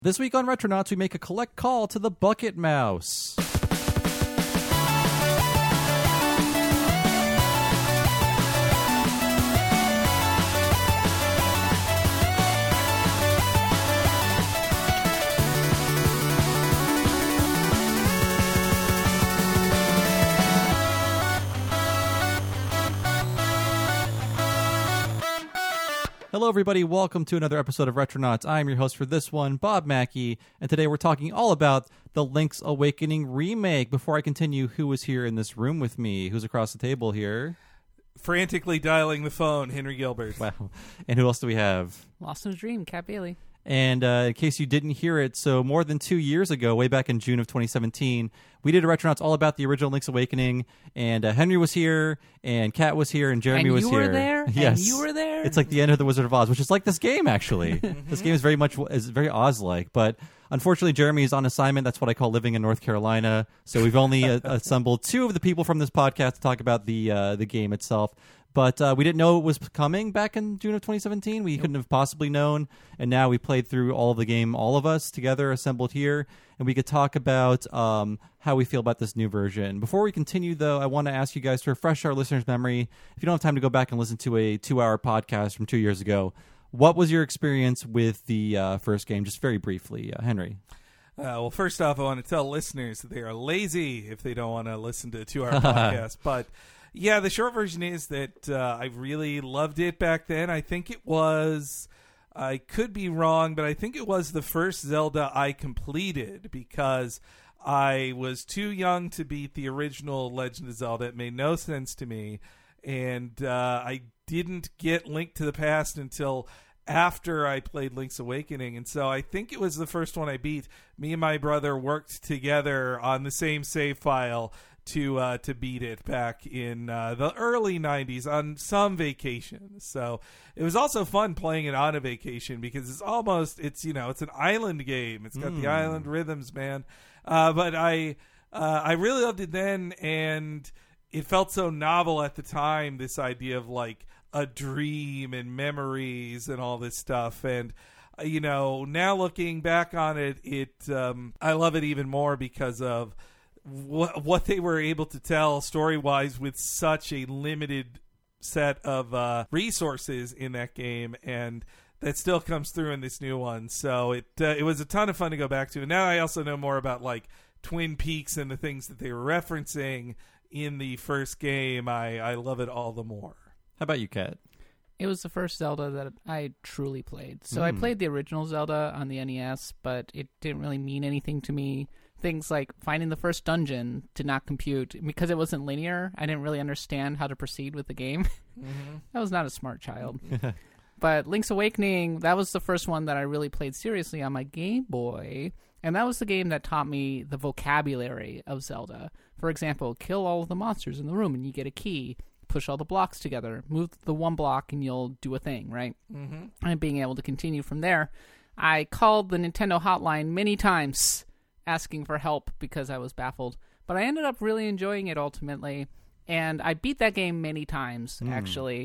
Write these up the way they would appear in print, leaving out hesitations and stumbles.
This week on Retronauts, we make a collect call to the Bucket Mouse. Hello, everybody. Welcome to another episode of Retronauts. I'm your host for this one, Bob Mackey, and today we're talking all about the Link's Awakening remake. Before I continue, who is here in this room with me? Who's across the table here? Frantically dialing the phone, Henry Gilbert. Wow. And who else do we have? Lost in a Dream, Kat Bailey. And in case you didn't hear it, so more than 2 years ago, way back in June of 2017, we did a Retronauts all about the original Link's Awakening, and Henry was here, and Kat was here, and Jeremy was here. And you were there? Yes. And you were there? It's like the end of The Wizard of Oz, which is like this game, actually. This game is very Oz-like, but unfortunately, Jeremy is on assignment. That's what I call living in North Carolina. So we've only assembled two of the people from this podcast to talk about the game itself. But we didn't know it was coming back in June of 2017. We couldn't have possibly known. And now we played through all of the game, all of us together, assembled here. And we could talk about how we feel about this new version. Before we continue, though, I want to ask you guys to refresh our listeners' memory. If you don't have time to go back and listen to a 2-hour podcast from 2 years ago, what was your experience with the first game? Just very briefly, Henry. Well, first off, I want to tell listeners that they are lazy if they don't want to listen to a 2-hour podcast. But yeah, the short version is that I really loved it back then. I think it was, I could be wrong, but I think it was the first Zelda I completed because I was too young to beat the original Legend of Zelda. It made no sense to me. And I didn't get Link to the Past until after I played Link's Awakening. And so I think it was the first one I beat. Me and my brother worked together on the same save file to beat it back in the early 90s on some vacations. So it was also fun playing it on a vacation because it's an island game. It's got the island rhythms, man. But I really loved it then, and it felt so novel at the time, this idea of like a dream and memories and all this stuff. And now looking back on it, I love it even more because of what they were able to tell story-wise with such a limited set of resources in that game, and that still comes through in this new one. So it was a ton of fun to go back to. And now I also know more about like Twin Peaks and the things that they were referencing in the first game. I love it all the more. How about you, Kat? It was the first Zelda that I truly played. So I played the original Zelda on the NES, but it didn't really mean anything to me. Things like finding the first dungeon did not compute. Because it wasn't linear, I didn't really understand how to proceed with the game. I was not a smart child. But Link's Awakening, that was the first one that I really played seriously on my Game Boy. And that was the game that taught me the vocabulary of Zelda. For example, kill all of the monsters in the room and you get a key. Push all the blocks together. Move the one block and you'll do a thing, right? And being able to continue from there. I called the Nintendo hotline many times asking for help because I was baffled. But I ended up really enjoying it ultimately. And I beat that game many times, actually.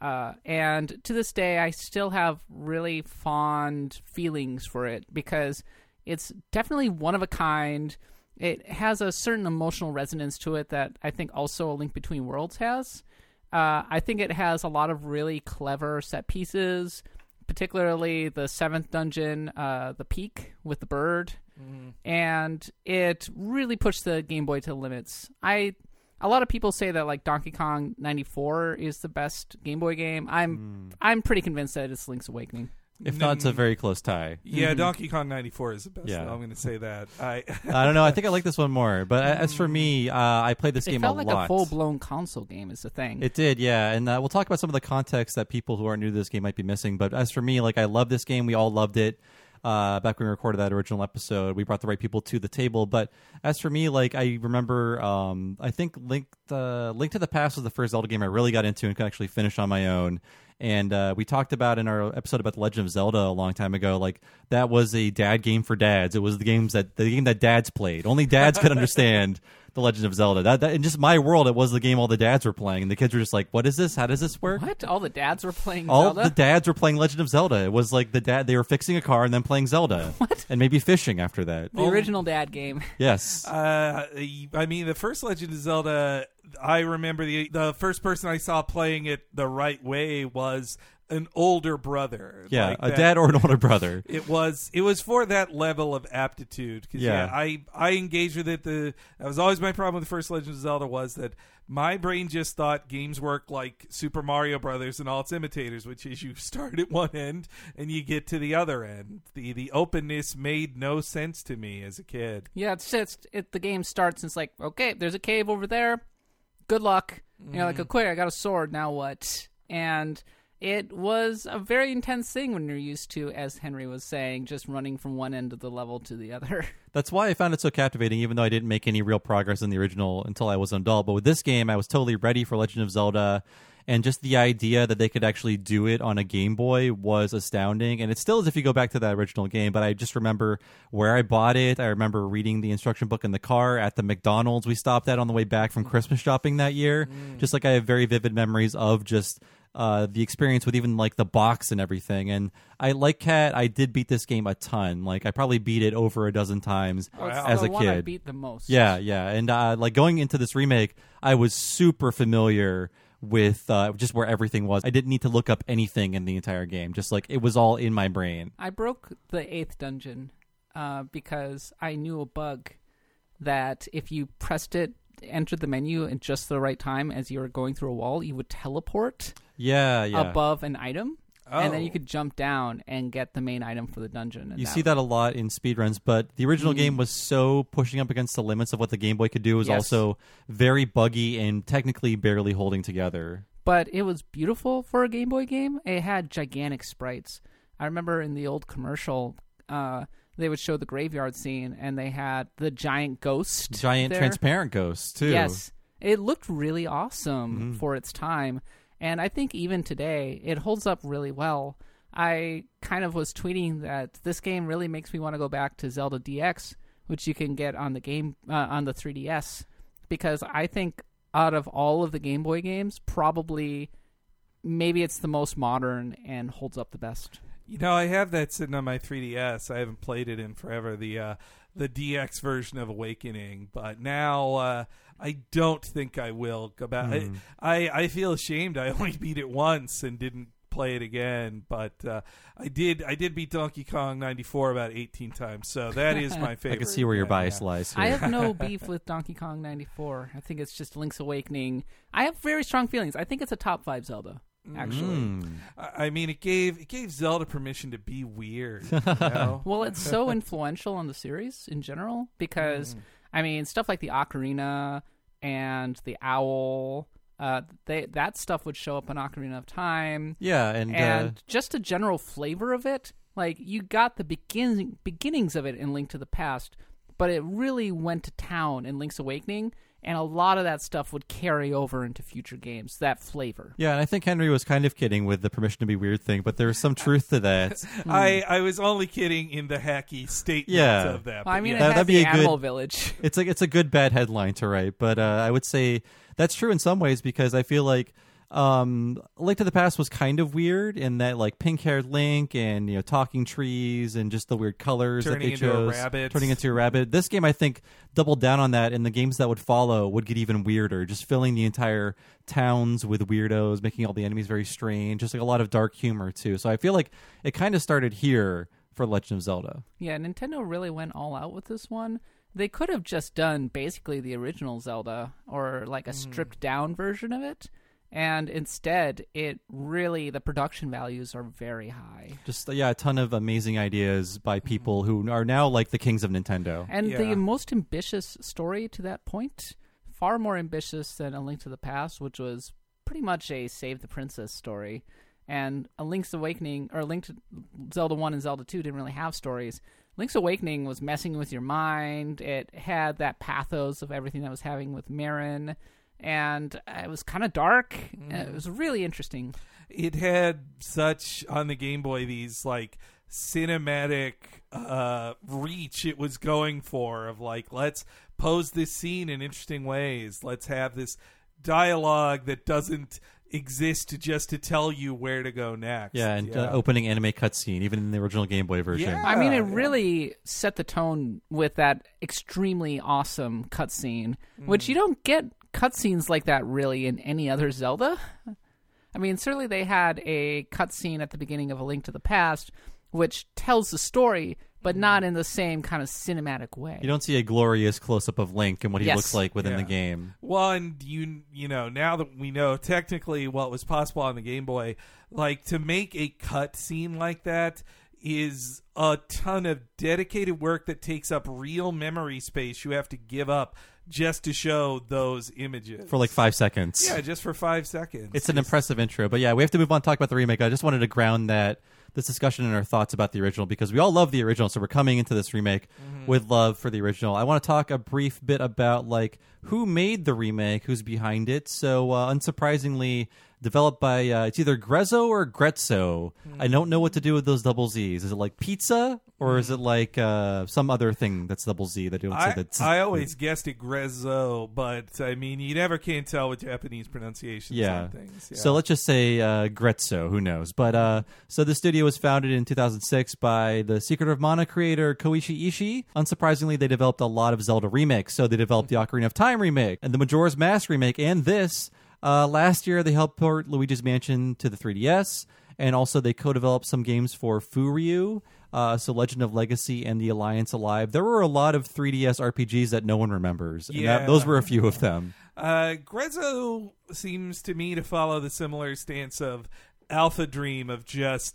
And to this day, I still have really fond feelings for it because it's definitely one of a kind. It has a certain emotional resonance to it that I think also A Link Between Worlds has. I think it has a lot of really clever set pieces, particularly the 7th dungeon, the peak with the bird. And it really pushed the Game Boy to the limits. A lot of people say that like Donkey Kong 94 is the best Game Boy game. I'm pretty convinced that it's Link's Awakening. If not, it's a very close tie. Yeah, Donkey Kong 94 is the best. Yeah. I'm going to say that. I don't know. I think I like this one more. But as for me, I played this game a lot. It felt like a full-blown console game is the thing. It did, yeah. And we'll talk about some of the context that people who aren't new to this game might be missing. But as for me, like I love this game. We all loved it. Back when we recorded that original episode, we brought the right people to the table. But as for me, like I remember, I think Link to the Past was the first Zelda game I really got into and could actually finish on my own. And we talked about in our episode about The Legend of Zelda a long time ago, like that was a dad game for dads. It was the game that dads played. Only dads could understand The Legend of Zelda. That in just my world, it was the game all the dads were playing, and the kids were just like, "What is this? How does this work?" What? All the dads were playing All Zelda? the dads were playing Legend of Zelda. It was like they were fixing a car and then playing Zelda. What? And maybe fishing after that. The original dad game. Yes. I mean, the first Legend of Zelda, I remember the first person I saw playing it the right way was an older brother. Yeah, like a that. dad or an older brother. It was for that level of aptitude. 'Cause, Yeah. I engaged with it. That was always my problem with the first Legend of Zelda was that my brain just thought games work like Super Mario Brothers and all its imitators, which is you start at one end and you get to the other end. The openness made no sense to me as a kid. Yeah, the game starts and it's like, okay, there's a cave over there. Good luck. You know, like, okay, I got a sword. Now what? And it was a very intense thing when you're used to, as Henry was saying, just running from one end of the level to the other. That's why I found it so captivating, even though I didn't make any real progress in the original until I was an adult. But with this game, I was totally ready for Legend of Zelda. And just the idea that they could actually do it on a Game Boy was astounding. And it still is if you go back to that original game. But I just remember where I bought it. I remember reading the instruction book in the car at the McDonald's we stopped at on the way back from Christmas shopping that year. Just like I have very vivid memories of just the experience with even like the box and everything. And like Kat, I did beat this game a ton. Like I probably beat it over a dozen times as the a one I kid. beat the most. Yeah. And like going into this remake, I was super familiar with just where everything was. I didn't need to look up anything in the entire game. Just like it was all in my brain. I broke the 8th dungeon because I knew a bug that if you pressed it, entered the menu at just the right time as you were going through a wall, you would teleport Yeah. above an item. And then Oh. you could jump down and get the main item for the dungeon. And You see that a lot in speedruns, but the original game was so pushing up against the limits of what the Game Boy could do. It was Yes. also very buggy and technically barely holding together. But it was beautiful for a Game Boy game. It had gigantic sprites. I remember in the old commercial, they would show the graveyard scene, and they had the giant ghost. Giant there. transparent ghosts, too. Yes. It looked really awesome Mm-hmm. for its time. And I think even today, it holds up really well. I kind of was tweeting that this game really makes me want to go back to Zelda DX, which you can get on the game on the 3DS, because I think out of all of the Game Boy games, probably maybe it's the most modern and holds up the best. You know, I have that sitting on my 3DS. I haven't played it in forever. The DX version of Awakening, but now I don't think I will go back. I feel ashamed. I only beat it once and didn't play it again, but I did beat Donkey Kong 94 about 18 times, so that is my favorite. I can see where your Yeah, bias yeah. lies here. I have no beef with Donkey Kong 94. I think it's just Link's Awakening. I have very strong feelings. I think it's a top 5 Zelda, actually. I mean, it gave Zelda permission to be weird. You know? Well, it's so influential on the series in general because, I mean, stuff like the Ocarina and the Owl, that stuff would show up in Ocarina of Time. Yeah, and And just a general flavor of it, like you got the beginnings of it in Link to the Past, but it really went to town in Link's Awakening, and a lot of that stuff would carry over into future games, that flavor. yeah, and I think Henry was kind of kidding with the permission to be weird thing, but there's some truth to that. I was only kidding in the hacky statement Yeah. of that. Well, I but mean, yeah. it That'd had be the a good- Animal Village. It's a good bad headline to write, but I would say that's true in some ways because I feel like Link to the Past was kind of weird in that like pink-haired Link and talking trees and just the weird colors Turning that they into a chose, rabbit. turning into a rabbit. This game I think doubled down on that, and the games that would follow would get even weirder, just filling the entire towns with weirdos, making all the enemies very strange, just like a lot of dark humor too. So I feel like it kind of started here for Legend of Zelda. Yeah, Nintendo really went all out with this one. They could have just done basically the original Zelda or like a stripped down version of it. And instead, it really, the production values are very high. Just a ton of amazing ideas by people who are now like the kings of Nintendo. And Yeah. the most ambitious story to that point, far more ambitious than A Link to the Past, which was pretty much a Save the Princess story. And A Link's Awakening, or Link to Zelda 1 and Zelda 2 didn't really have stories. Link's Awakening was messing with your mind. It had that pathos of everything that was happening with Marin. And it was kind of dark. It was really interesting. It had such on the Game Boy these like cinematic reach it was going for of like, let's pose this scene in interesting ways. Let's have this dialogue that doesn't exist just to tell you where to go next. Yeah, and opening anime cutscene, even in the original Game Boy version. Yeah. I mean, it really set the tone with that extremely awesome cutscene, which you don't get cutscenes like that really in any other Zelda. I mean, certainly they had a cutscene at the beginning of A Link to the Past, which tells the story, but not in the same kind of cinematic way. You don't see a glorious close-up of Link and what he Yes. looks like within the game. Well, and you know, now that we know technically what was possible on the Game Boy, like to make a cut scene like that is a ton of dedicated work that takes up real memory space you have to give up just to show those images. For like 5 seconds. Yeah, just for 5 seconds. It's an impressive intro. But yeah, we have to move on to talk about the remake. I just wanted to ground this discussion in our thoughts about the original because we all love the original, so we're coming into this remake with love for the original. I want to talk a brief bit about like who made the remake, who's behind it. So unsurprisingly, developed by it's either Grezzo or Grezzo. I don't know what to do with those double Z's. Is it like pizza or is it like some other thing that's double Z that don't say that? I always guessed it Grezzo, but I mean you never can tell with Japanese pronunciations on things. Yeah. So let's just say Grezzo. Who knows? But so the studio was founded in 2006 by the Secret of Mana creator Koichi Ishii. Unsurprisingly, they developed a lot of Zelda remakes. So they developed the Ocarina of Time remake and the Majora's Mask remake and this. Last year, they helped port Luigi's Mansion to the 3DS, and also they co-developed some games for Furyu, so Legend of Legacy and The Alliance Alive. There were a lot of 3DS RPGs that no one remembers, and those were a few of them. Grezzo seems to me to follow the similar stance of Alpha Dream of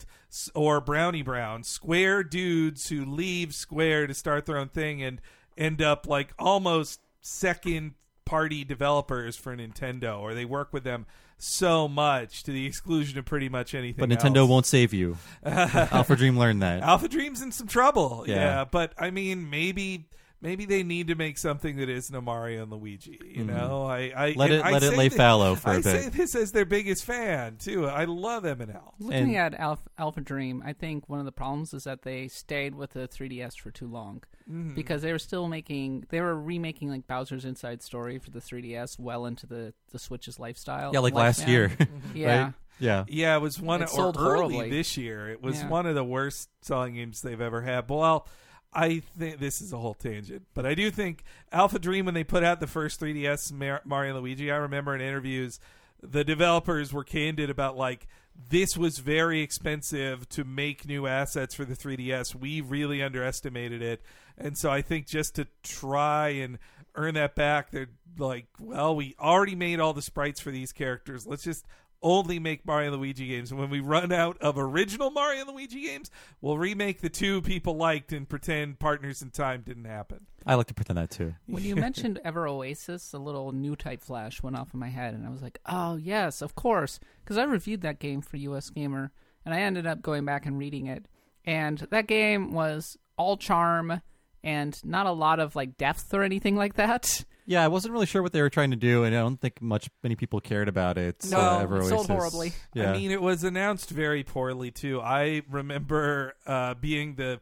or Brownie Brown, Square dudes who leave Square to start their own thing and end up like almost second party developers for Nintendo, or they work with them so much to the exclusion of pretty much anything But Nintendo else. won't save you. Alpha Dream learned that. Alpha Dream's in some trouble. Yeah. Yeah, but I mean maybe they need to make something that isn't a Mario and Luigi. You know, I Let it lay fallow for a bit. I say this as their biggest fan too. I love M&L. Looking at Alpha Dream, I think one of the problems is that they stayed with the 3DS for too long because they were remaking like Bowser's Inside Story for the 3DS well into the Switch's lifestyle. Yeah, like last lifespan. year. Yeah. Right? Yeah. Yeah, it was one It sold early horribly. this year. It was Yeah. one of the worst selling games they've ever had. But, well, I think this is a whole tangent, but I do think Alpha Dream, when they put out the first 3DS Mario and Luigi, I remember in interviews the developers were candid about like this was very expensive to make new assets for the 3DS. We really underestimated it, and so I think just to try and earn that back, they're like, well, we already made all the sprites for these characters. Let's just only make Mario and Luigi games. And when we run out of original Mario and Luigi games, we'll remake the two people liked and pretend Partners in Time didn't happen. I like to pretend that too. When you mentioned Ever Oasis, a little new type flash went off in my head, and I was like, oh, yes, of course. Because I reviewed that game for US Gamer, and I ended up going back and reading it. And that game was all charm and not a lot of like depth or anything like that. Yeah, I wasn't really sure what they were trying to do, and I don't think many people cared about it. No, Ever it sold Oasis. horribly. Yeah. I mean, it was announced very poorly, too. I remember being the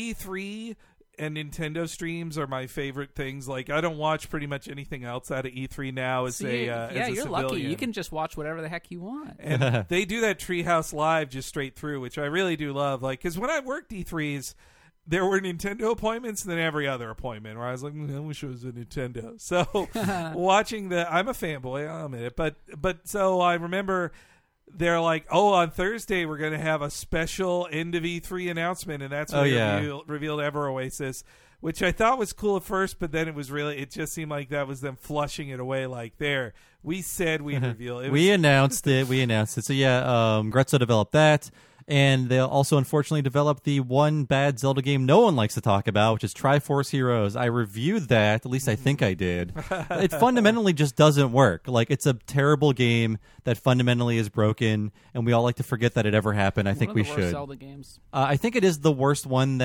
E3 and Nintendo streams are my favorite things. Like, I don't watch pretty much anything else out of E3 now as Yeah, as a you're civilian. lucky. You can just watch whatever the heck you want. And they do that Treehouse Live just straight through, which I really do love. Like, because when I worked E3s, there were Nintendo appointments and then every other appointment where I was like, I wish it was a Nintendo. So watching I'm a fanboy, I'll admit it. But so I remember they're like, oh, on Thursday we're going to have a special end of E3 announcement. And that's when they revealed Ever Oasis, which I thought was cool at first, but then it just seemed like that was them flushing it away like, there, we said we'd reveal it. We announced it. So yeah, Grezzo developed that. And they also unfortunately developed the one bad Zelda game no one likes to talk about, which is Triforce Heroes. I reviewed that, at least I think I did. It fundamentally just doesn't work. Like, it's a terrible game that fundamentally is broken, and we all like to forget that it ever happened. I think One we of the worst should. Zelda games. I think it is the worst one that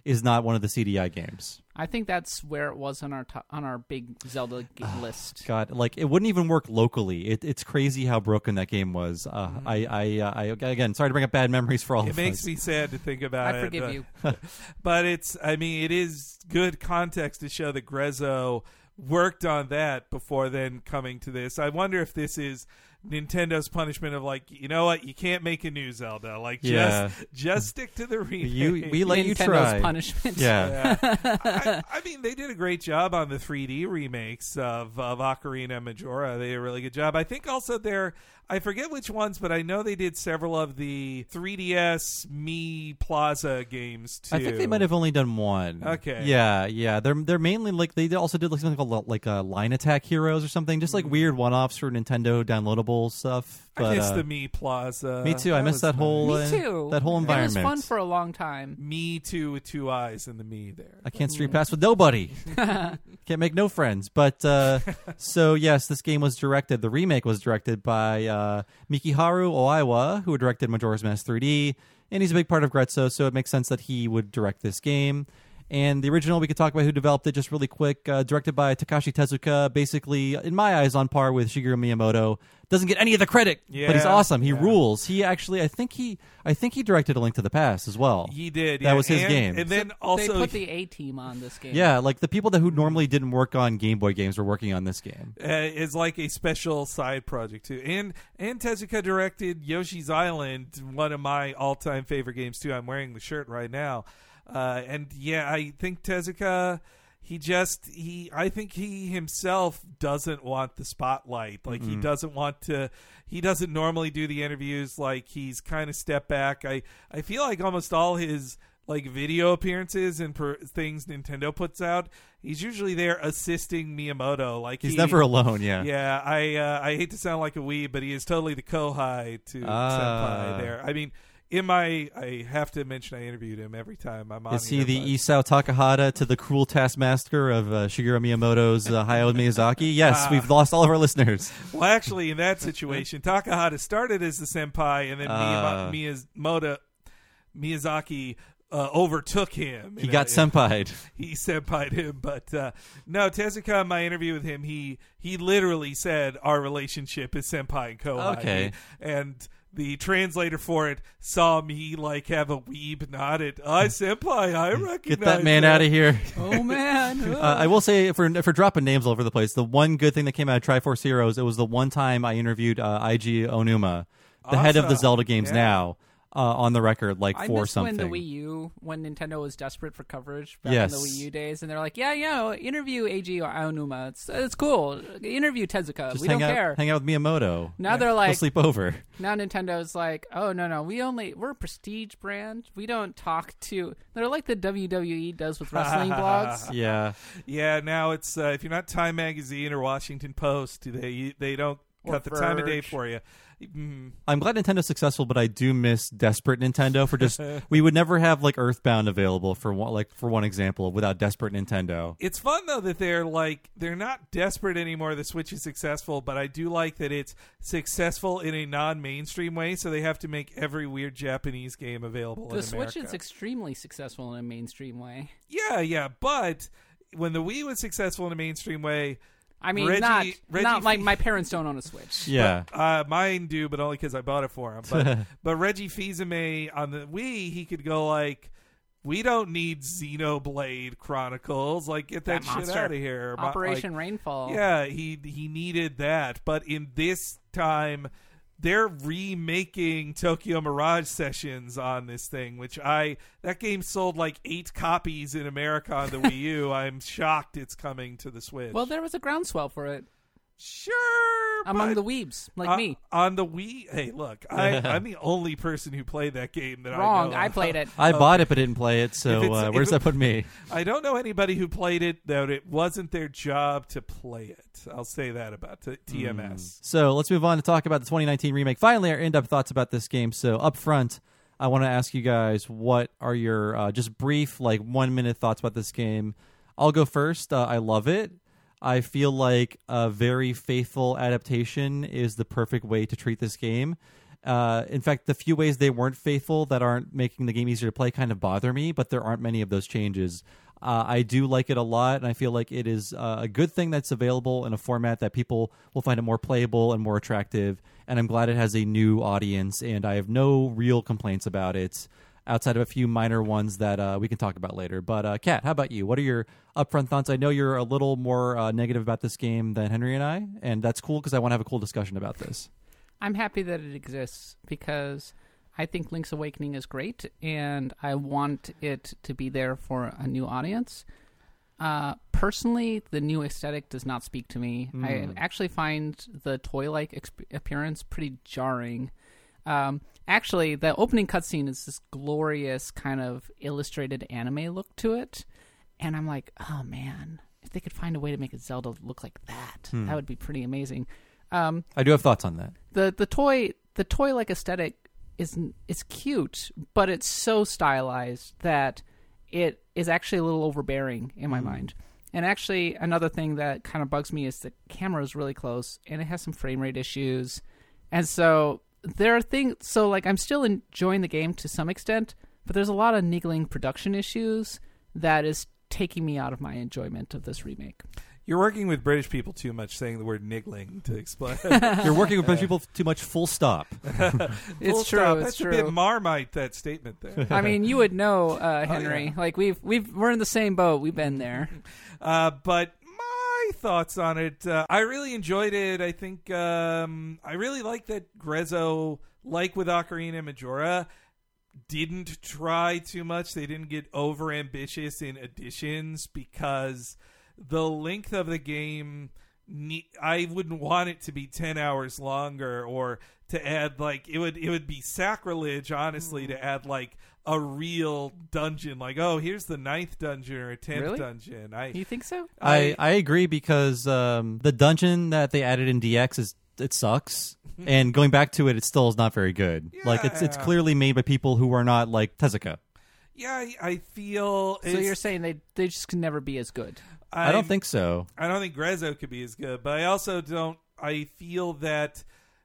is not one of the CDI games. I think that's where it was on our big Zelda list. God, like it wouldn't even work locally. It's crazy how broken that game was. I again, sorry to bring up bad memories for all of us. It makes me sad to think about I it. forgive you. But it is good context to show that Grezzo worked on that before then coming to this. I wonder if this is Nintendo's punishment of like, you know what, you can't make a new Zelda. Like, just stick to the remake. We let you Nintendo's try. punishment. Yeah. I mean, they did a great job on the 3D remakes of Ocarina and Majora. They did a really good job. I think also I forget which ones, but I know they did several of the 3DS Mii Plaza games too. I think they might have only done one. Okay. Yeah. They're mainly like they also did like something called like Line Attack Heroes or something, just like weird one-offs for Nintendo downloadable stuff. But, I miss the Mii Plaza. Me too. I miss that whole Me too. that whole environment. It was fun for a long time. Me too with two eyes and the me there. I can't street pass with nobody. Can't make no friends. But so yes, this game was directed. The remake was directed by Mikiharu Oiwa, who directed Majora's Mask 3D, and he's a big part of Grezzo, so it makes sense that he would direct this game. And the original, we could talk about who developed it just really quick. Directed by Takashi Tezuka, basically, in my eyes, on par with Shigeru Miyamoto. Doesn't get any of the credit, but he's awesome. He rules. He actually, I think he directed A Link to the Past as well. He did. That was his game. And then They also put the A-team on this game. Yeah, like the people who normally didn't work on Game Boy games were working on this game. is like a special side project too. And Tezuka directed Yoshi's Island, one of my all-time favorite games too. I'm wearing the shirt right now. And yeah, I think Tezuka, I think he himself doesn't want the spotlight. Like he doesn't normally do the interviews. Like he's kind of stepped back. I feel like almost all his like video appearances and things Nintendo puts out, he's usually there assisting Miyamoto. Like he's never alone. Yeah. Yeah. I hate to sound like a weeb, but he is totally the kohai to Senpai there. I mean, I have to mention I interviewed him every time I'm on. Is he the Isao Takahata to the cruel taskmaster of Shigeru Miyamoto's Hayao Miyazaki? Yes, we've lost all of our listeners. Well, actually, in that situation, Takahata started as the senpai, and then Miyazaki overtook him. He got senpai'd. He senpai'd him, but no, Tezuka, in my interview with him, he literally said our relationship is senpai and kohai. Okay. And the translator for it saw me like have a weeb nod at senpai. I recognize. Get that man out of here. Oh man. I will say, if we're dropping names all over the place, the one good thing that came out of Triforce Heroes, it was the one time I interviewed Eiji Onuma, the head of the Zelda games now. On the record, like I for miss something. when Nintendo was desperate for coverage back in the Wii U days, and they're like, interview Eiji Aonuma. It's cool. Interview Tezuka. Just we don't care. Hang out with Miyamoto. Now they're like, he'll sleep over. Now Nintendo's like, oh no, we're a prestige brand. We don't talk to. They're like the WWE does with wrestling blogs. Yeah. Now it's if you're not Time Magazine or Washington Post, they don't cut the time of day for you. I'm glad Nintendo's successful, but I do miss desperate Nintendo for just we would never have like Earthbound available for one example without desperate Nintendo. It's fun though that they're not desperate anymore. The Switch is successful, but I do like that it's successful in a non-mainstream way, so they have to make every weird Japanese game available in The America. Switch is extremely successful in a mainstream way. Yeah, but when the Wii was successful in a mainstream way, I mean, Reggie not my parents don't own a Switch. Yeah, mine do, but only because I bought it for him. But Reggie Fils-Aimé on the Wii, he could go like, "We don't need Xenoblade Chronicles. Like, get that shit out of here." Operation Rainfall. Yeah, he needed that, but in this time, they're remaking Tokyo Mirage Sessions on this thing, which that game sold like 8 copies in America on the Wii U. I'm shocked it's coming to the Switch. Well, there was a groundswell for it. Sure, among the weebs like me on the Wii. Hey, look, I'm the only person who played that game that Wrong. I know. I played it. I bought it but didn't play it. So where does that put me? I don't know anybody who played it that it wasn't their job to play it. I'll say that about TMS. So let's move on to talk about the 2019 remake. Finally, our in-depth thoughts about this game. So up front, I want to ask you guys, what are your just brief, like 1-minute thoughts about this game? I'll go first. I love it. I feel like a very faithful adaptation is the perfect way to treat this game. In fact, the few ways they weren't faithful that aren't making the game easier to play kind of bother me, but there aren't many of those changes. I do like it a lot, and I feel like it is a good thing that's available in a format that people will find it more playable and more attractive, and I'm glad it has a new audience, and I have no real complaints about it, outside of a few minor ones that we can talk about later. But, Kat, how about you? What are your upfront thoughts? I know you're a little more negative about this game than Henry and I, and that's cool because I want to have a cool discussion about this. I'm happy that it exists because I think Link's Awakening is great, and I want it to be there for a new audience. Personally, the new aesthetic does not speak to me. I actually find the toy-like appearance pretty jarring. Actually, the opening cutscene is this glorious kind of illustrated anime look to it, and I'm like, oh man, if they could find a way to make a Zelda look like that, that would be pretty amazing. I do have thoughts on that. The toy-like aesthetic is cute, but it's so stylized that it is actually a little overbearing in my mind. And actually, another thing that kind of bugs me is the camera is really close, and it has some frame rate issues. And so there are things. So like, I'm still enjoying the game to some extent, but there's a lot of niggling production issues that is taking me out of my enjoyment of this remake. You're working with British people too much, saying the word niggling to explain. You're working with British people too much, full stop. It's true. Stop. It's That's true. a bit Marmite, that statement there. I mean, you would know, Henry. yeah. Like we're in the same boat. We've been there. But my thoughts on it, I really enjoyed it. I think I really like that Grezzo, like with Ocarina and Majora, didn't try too much. They didn't get over ambitious in additions because the length of the game, I wouldn't want it to be 10 hours longer, or to add like it would be sacrilege, honestly, to add like a real dungeon, like, oh, here's the 9th dungeon or 10th Really? dungeon. You think so? I agree because the dungeon that they added in DX it sucks, and going back to it, it still is not very good. Like it's clearly made by people who are not like Tezuka. Yeah, I feel. So you're saying they just can never be as good? I don't think so. I don't think Grezzo could be as good, but I also don't. I feel that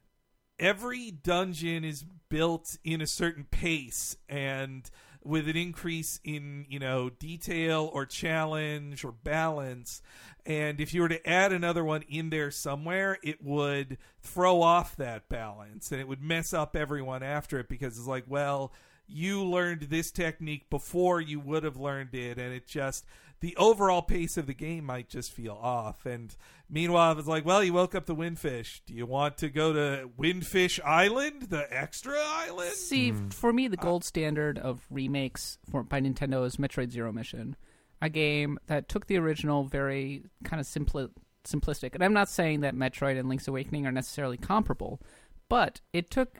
every dungeon is built in a certain pace and with an increase in, detail or challenge or balance. And if you were to add another one in there somewhere, it would throw off that balance and it would mess up everyone after it, because it's like, well, you learned this technique before you would have learned it, and it just, the overall pace of the game might just feel off. And meanwhile, it's like, well, you woke up the Windfish. Do you want to go to Windfish Island, the extra island? See, for me, the gold standard of remakes by Nintendo is Metroid Zero Mission, a game that took the original very kind of simplistic. And I'm not saying that Metroid and Link's Awakening are necessarily comparable, but it took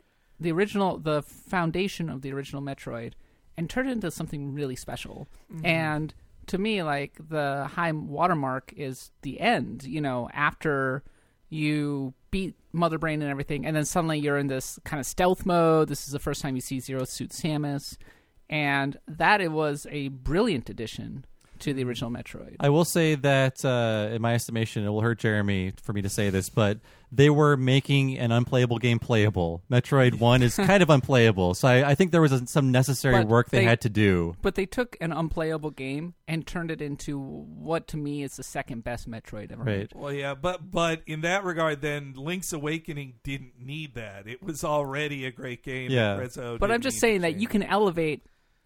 the foundation of the original Metroid, and turned it into something really special. And to me, like, the high watermark is the end, after you beat Mother Brain and everything, and then suddenly you're in this kind of stealth mode. This is the first time you see Zero Suit Samus, and that it was a brilliant addition to the original Metroid. I will say that, in my estimation, it will hurt Jeremy for me to say this, but they were making an unplayable game playable. Metroid 1 is kind of unplayable, so I think there was some necessary work they had to do. But they took an unplayable game and turned it into what, to me, is the second best Metroid ever made. Well, yeah, but in that regard, then Link's Awakening didn't need that. It was already a great game. Yeah. But I'm just saying that you can elevate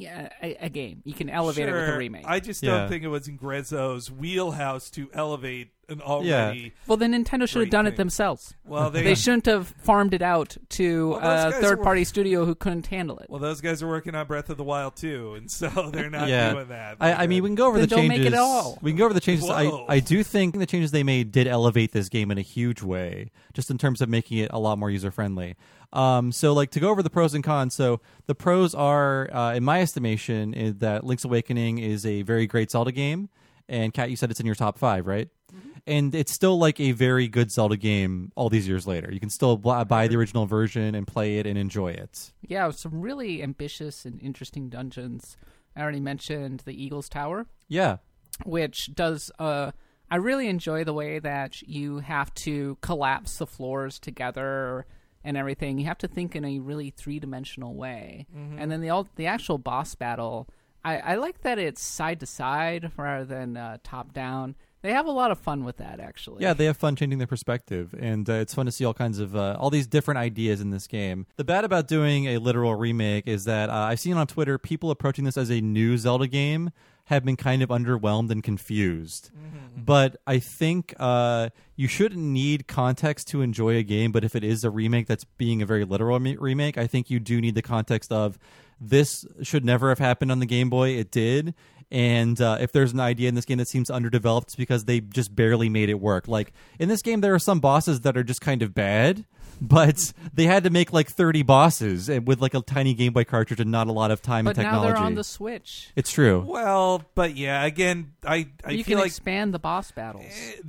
a game. You can elevate it with a remake. I just don't think it was in Grezzo's wheelhouse to elevate an already. Well, then Nintendo should have done it themselves. Well, they shouldn't have farmed it out to a third-party studio who couldn't handle it. Well, those guys are working on Breath of the Wild too, and so they're not doing that. I mean, we can go over then the changes. Don't make it at all. We can go over the changes. Whoa. I do think the changes they made did elevate this game in a huge way, just in terms of making it a lot more user-friendly. So, like, to go over the pros and cons. So, the pros are, in my estimation, is that Link's Awakening is a very great Zelda game. And, Kat, you said it's in your top 5, right? Mm-hmm. And it's still, like, a very good Zelda game all these years later. You can still buy the original version and play it and enjoy it. Yeah, some really ambitious and interesting dungeons. I already mentioned the Eagle's Tower. Yeah. Which does... I really enjoy the way that you have to collapse the floors together and everything, you have to think in a really three-dimensional way. And then the actual boss battle, I like that it's side to side rather than top down. They have a lot of fun with that, actually. Yeah, they have fun changing their perspective, and it's fun to see all kinds of all these different ideas in this game. The bad about doing a literal remake is that I've seen on Twitter people approaching this as a new Zelda game have been kind of underwhelmed and confused. But I think you shouldn't need context to enjoy a game, but if it is a remake that's being a very literal remake, I think you do need the context of this should never have happened on the Game Boy. It did. And if there's an idea in this game that seems underdeveloped, it's because they just barely made it work. Like, in this game, there are some bosses that are just kind of bad, but they had to make like 30 bosses with like a tiny Game Boy cartridge and not a lot of time and technology. But now they're on the Switch. It's true. Well, but yeah, again, I you feel can like expand the boss battles.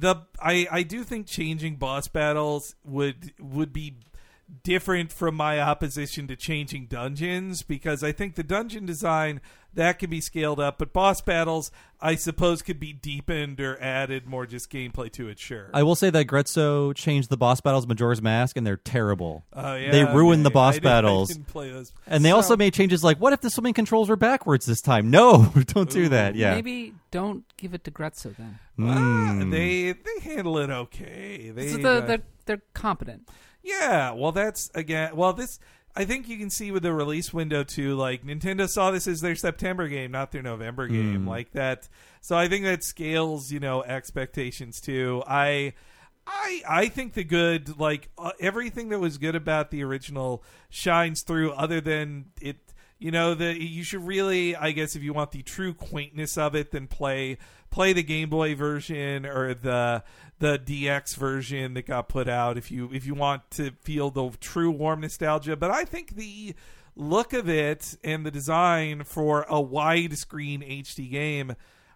I do think changing boss battles would be different from my opposition to changing dungeons, because I think the dungeon design that can be scaled up, but boss battles I suppose could be deepened or added more just gameplay to it. Sure, I will say that Grezzo changed the boss battles Majora's Mask, and they're terrible. Oh yeah, they ruined the boss I battles. didn't play those. And they also made changes like, what if the swimming controls were backwards this time? No, don't do that. Yeah, Maybe don't give it to Grezzo then. They handle it okay. They're competent. Yeah, well, that's again. Well, this I think you can see with the release window too. Like, Nintendo saw this as their September game, not their November game, like that. So I think that scales, expectations too. I think the good, everything that was good about the original shines through. Other than it, you should really, I guess, if you want the true quaintness of it, then play the Game Boy version or the DX version that got put out if you want to feel the true warm nostalgia. But I think the look of it and the design for a widescreen HD game,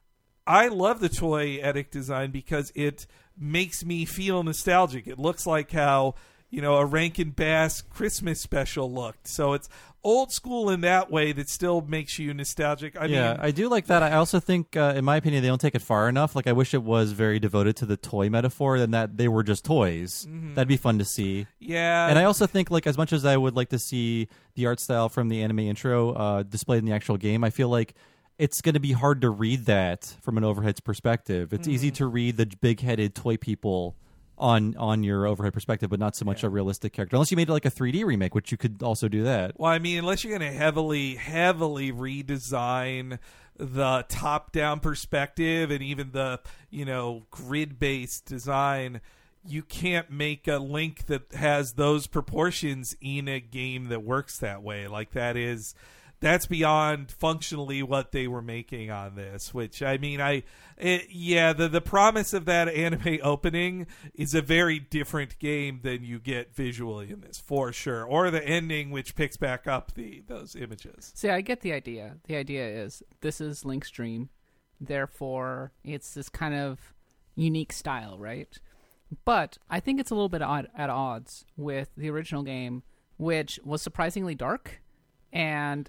I love the toyetic design because it makes me feel nostalgic. It looks like how a Rankin Bass Christmas special looked. So it's old school in that way that still makes you nostalgic. I mean, I do like that. I also think, in my opinion, they don't take it far enough. Like, I wish it was very devoted to the toy metaphor and that they were just toys. That'd be fun to see. Yeah. And I also think, like, as much as I would like to see the art style from the anime intro displayed in the actual game, I feel like it's going to be hard to read that from an overhead's perspective. It's easy to read the big-headed toy people on your overhead perspective, but not so much a realistic character. Unless you made it like a 3D remake, which you could also do that. Well, I mean, unless you're going to heavily redesign the top-down perspective and even the, grid-based design, you can't make a Link that has those proportions in a game that works that way. Like, that's beyond functionally what they were making on this, which, I mean, the promise of that anime opening is a very different game than you get visually in this, for sure. Or the ending, which picks back up those images. See, I get the idea. The idea is this is Link's dream, therefore it's this kind of unique style, right? But I think it's a little bit at odds with the original game, which was surprisingly dark and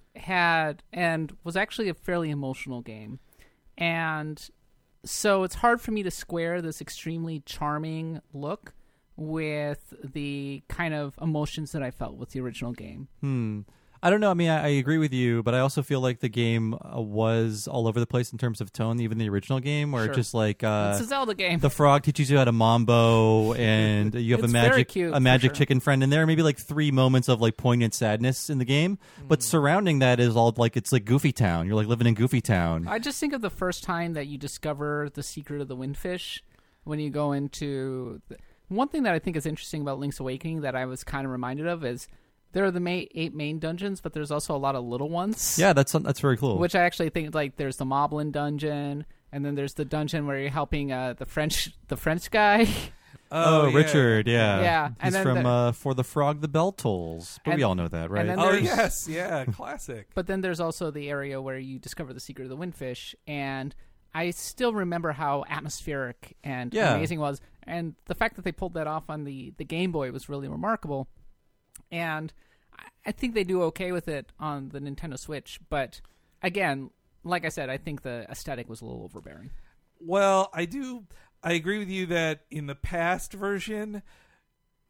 was actually a fairly emotional game. And so it's hard for me to square this extremely charming look with the kind of emotions that I felt with the original game. I don't know. I mean, I agree with you, but I also feel like the game was all over the place in terms of tone, even the original game, where Sure. it's just like It's a Zelda game. the frog teaches you how to mambo, and you have It's a very magic cute, a magic for sure. chicken friend in there. Maybe like 3 moments of like poignant sadness in the game, but surrounding that is all like it's like Goofy Town. You're like living in Goofy Town. I just think of the first time that you discover the secret of the windfish when you go into... One thing that I think is interesting about Link's Awakening that I was kind of reminded of is there are the 8 main dungeons, but there's also a lot of little ones. Yeah, that's very cool. Which I actually think, like, there's the Moblin dungeon, and then there's the dungeon where you're helping the French guy. Oh, yeah. Richard, yeah. Yeah, He's and then from For the Frog, the Bell Tolls. But we all know that, right? then Oh, there's- yes. Yeah, classic. But then there's also the area where you discover the secret of the windfish, and I still remember how atmospheric and amazing it was. And the fact that they pulled that off on the Game Boy was really remarkable. And I think they do okay with it on the Nintendo Switch. But again, like I said, I think the aesthetic was a little overbearing. Well, I agree with you that in the past version,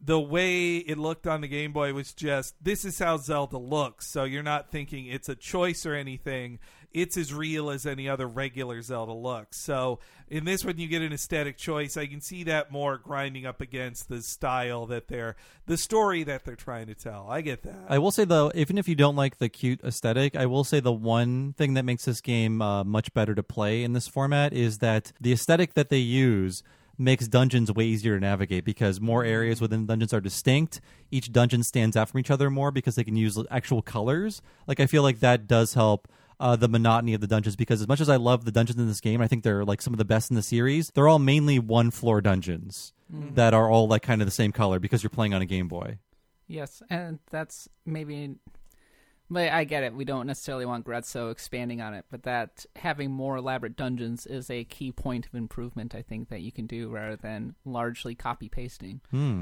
the way it looked on the Game Boy was just, this is how Zelda looks. So you're not thinking it's a choice or anything. It's as real as any other regular Zelda looks. So in this one, you get an aesthetic choice. I can see that more grinding up against the style the story that they're trying to tell. I get that. I will say, though, even if you don't like the cute aesthetic, I will say the one thing that makes this game much better to play in this format is that the aesthetic that they use makes dungeons way easier to navigate because more areas within dungeons are distinct. Each dungeon stands out from each other more because they can use actual colors. Like, I feel like that does help the monotony of the dungeons, because as much as I love the dungeons in this game, I think they're like some of the best in the series. They're all mainly one floor dungeons that are all like kind of the same color because you're playing on a Game Boy. Yes, and that's maybe... But I get it. We don't necessarily want Grezzo expanding on it, but that having more elaborate dungeons is a key point of improvement, I think, that you can do rather than largely copy-pasting.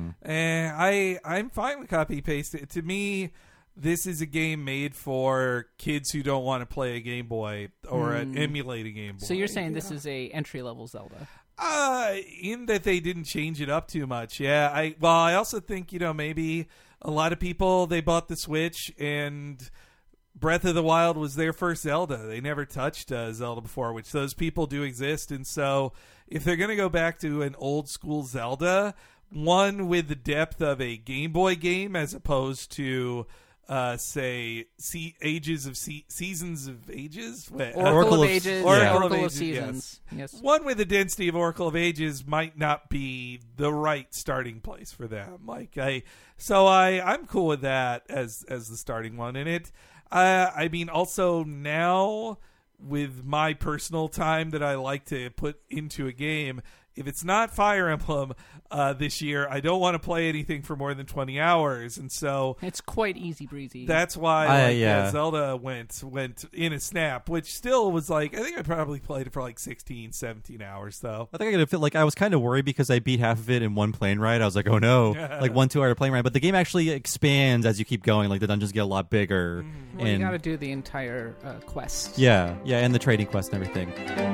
I'm fine with copy-pasting. To me, this is a game made for kids who don't want to play a Game Boy or emulate a Game Boy. So you're saying this is a entry-level Zelda? In that they didn't change it up too much. Yeah. I also think, maybe a lot of people, they bought the Switch and Breath of the Wild was their first Zelda. They never touched Zelda before, which those people do exist. And so if they're going to go back to an old school Zelda, one with the depth of a Game Boy game as opposed to say Seasons of Ages? Oracle of Ages. Oracle of Seasons. Yes. One with the density of Oracle of Ages might not be the right starting place for them. I'm cool with that as the starting one. And also now with my personal time that I like to put into a game, if it's not Fire Emblem this year, I don't want to play anything for more than 20 hours. And so it's quite easy breezy. That's why Zelda went in a snap, which still was I think I probably played it for 16, 17 hours though. I think I could feel I was kind of worried because I beat half of it in one plane ride. I was like, oh no, 1-2 hour plane ride. But the game actually expands as you keep going. The dungeons get a lot bigger. Well, you got to do the entire quest. Yeah, and the trading quest and everything.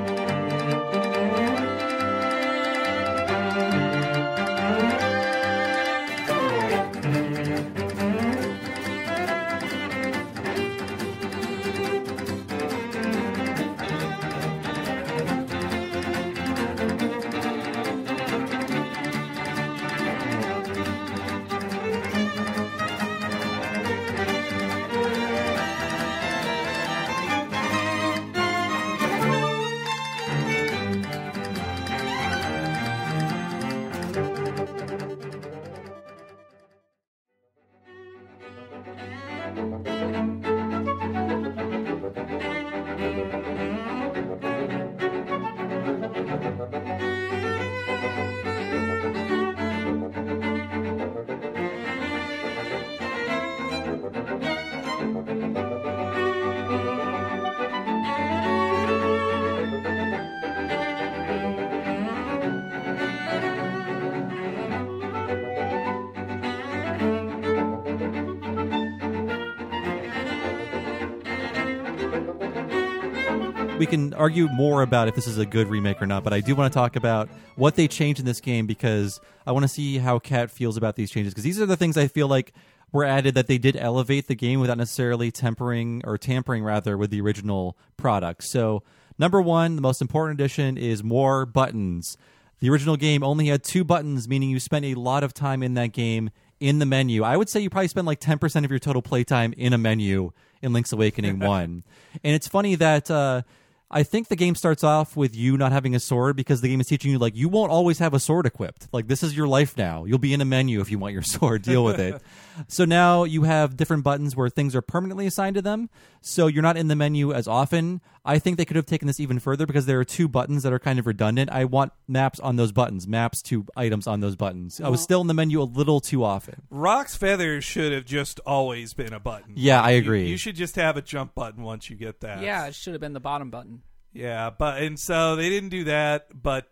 We can argue more about if this is a good remake or not, but I do want to talk about what they changed in this game because I want to see how Kat feels about these changes, because these are the things I feel like were added that they did elevate the game without necessarily tampering with the original product. So, number one, the most important addition is more buttons. The original game only had 2 buttons, meaning you spent a lot of time in that game in the menu. I would say you probably spend 10% of your total playtime in a menu in Link's Awakening 1. And it's funny that I think the game starts off with you not having a sword because the game is teaching you, you won't always have a sword equipped. This is your life now. You'll be in a menu if you want your sword. Deal with it. So now you have different buttons where things are permanently assigned to them. So you're not in the menu as often. I think they could have taken this even further because there are 2 buttons that are kind of redundant. I want maps on those buttons, maps to items on those buttons. I was still in the menu a little too often. Rock's Feathers should have just always been a button. Yeah, I agree. You should just have a jump button once you get that. Yeah, it should have been the bottom button. Yeah, and so they didn't do that, but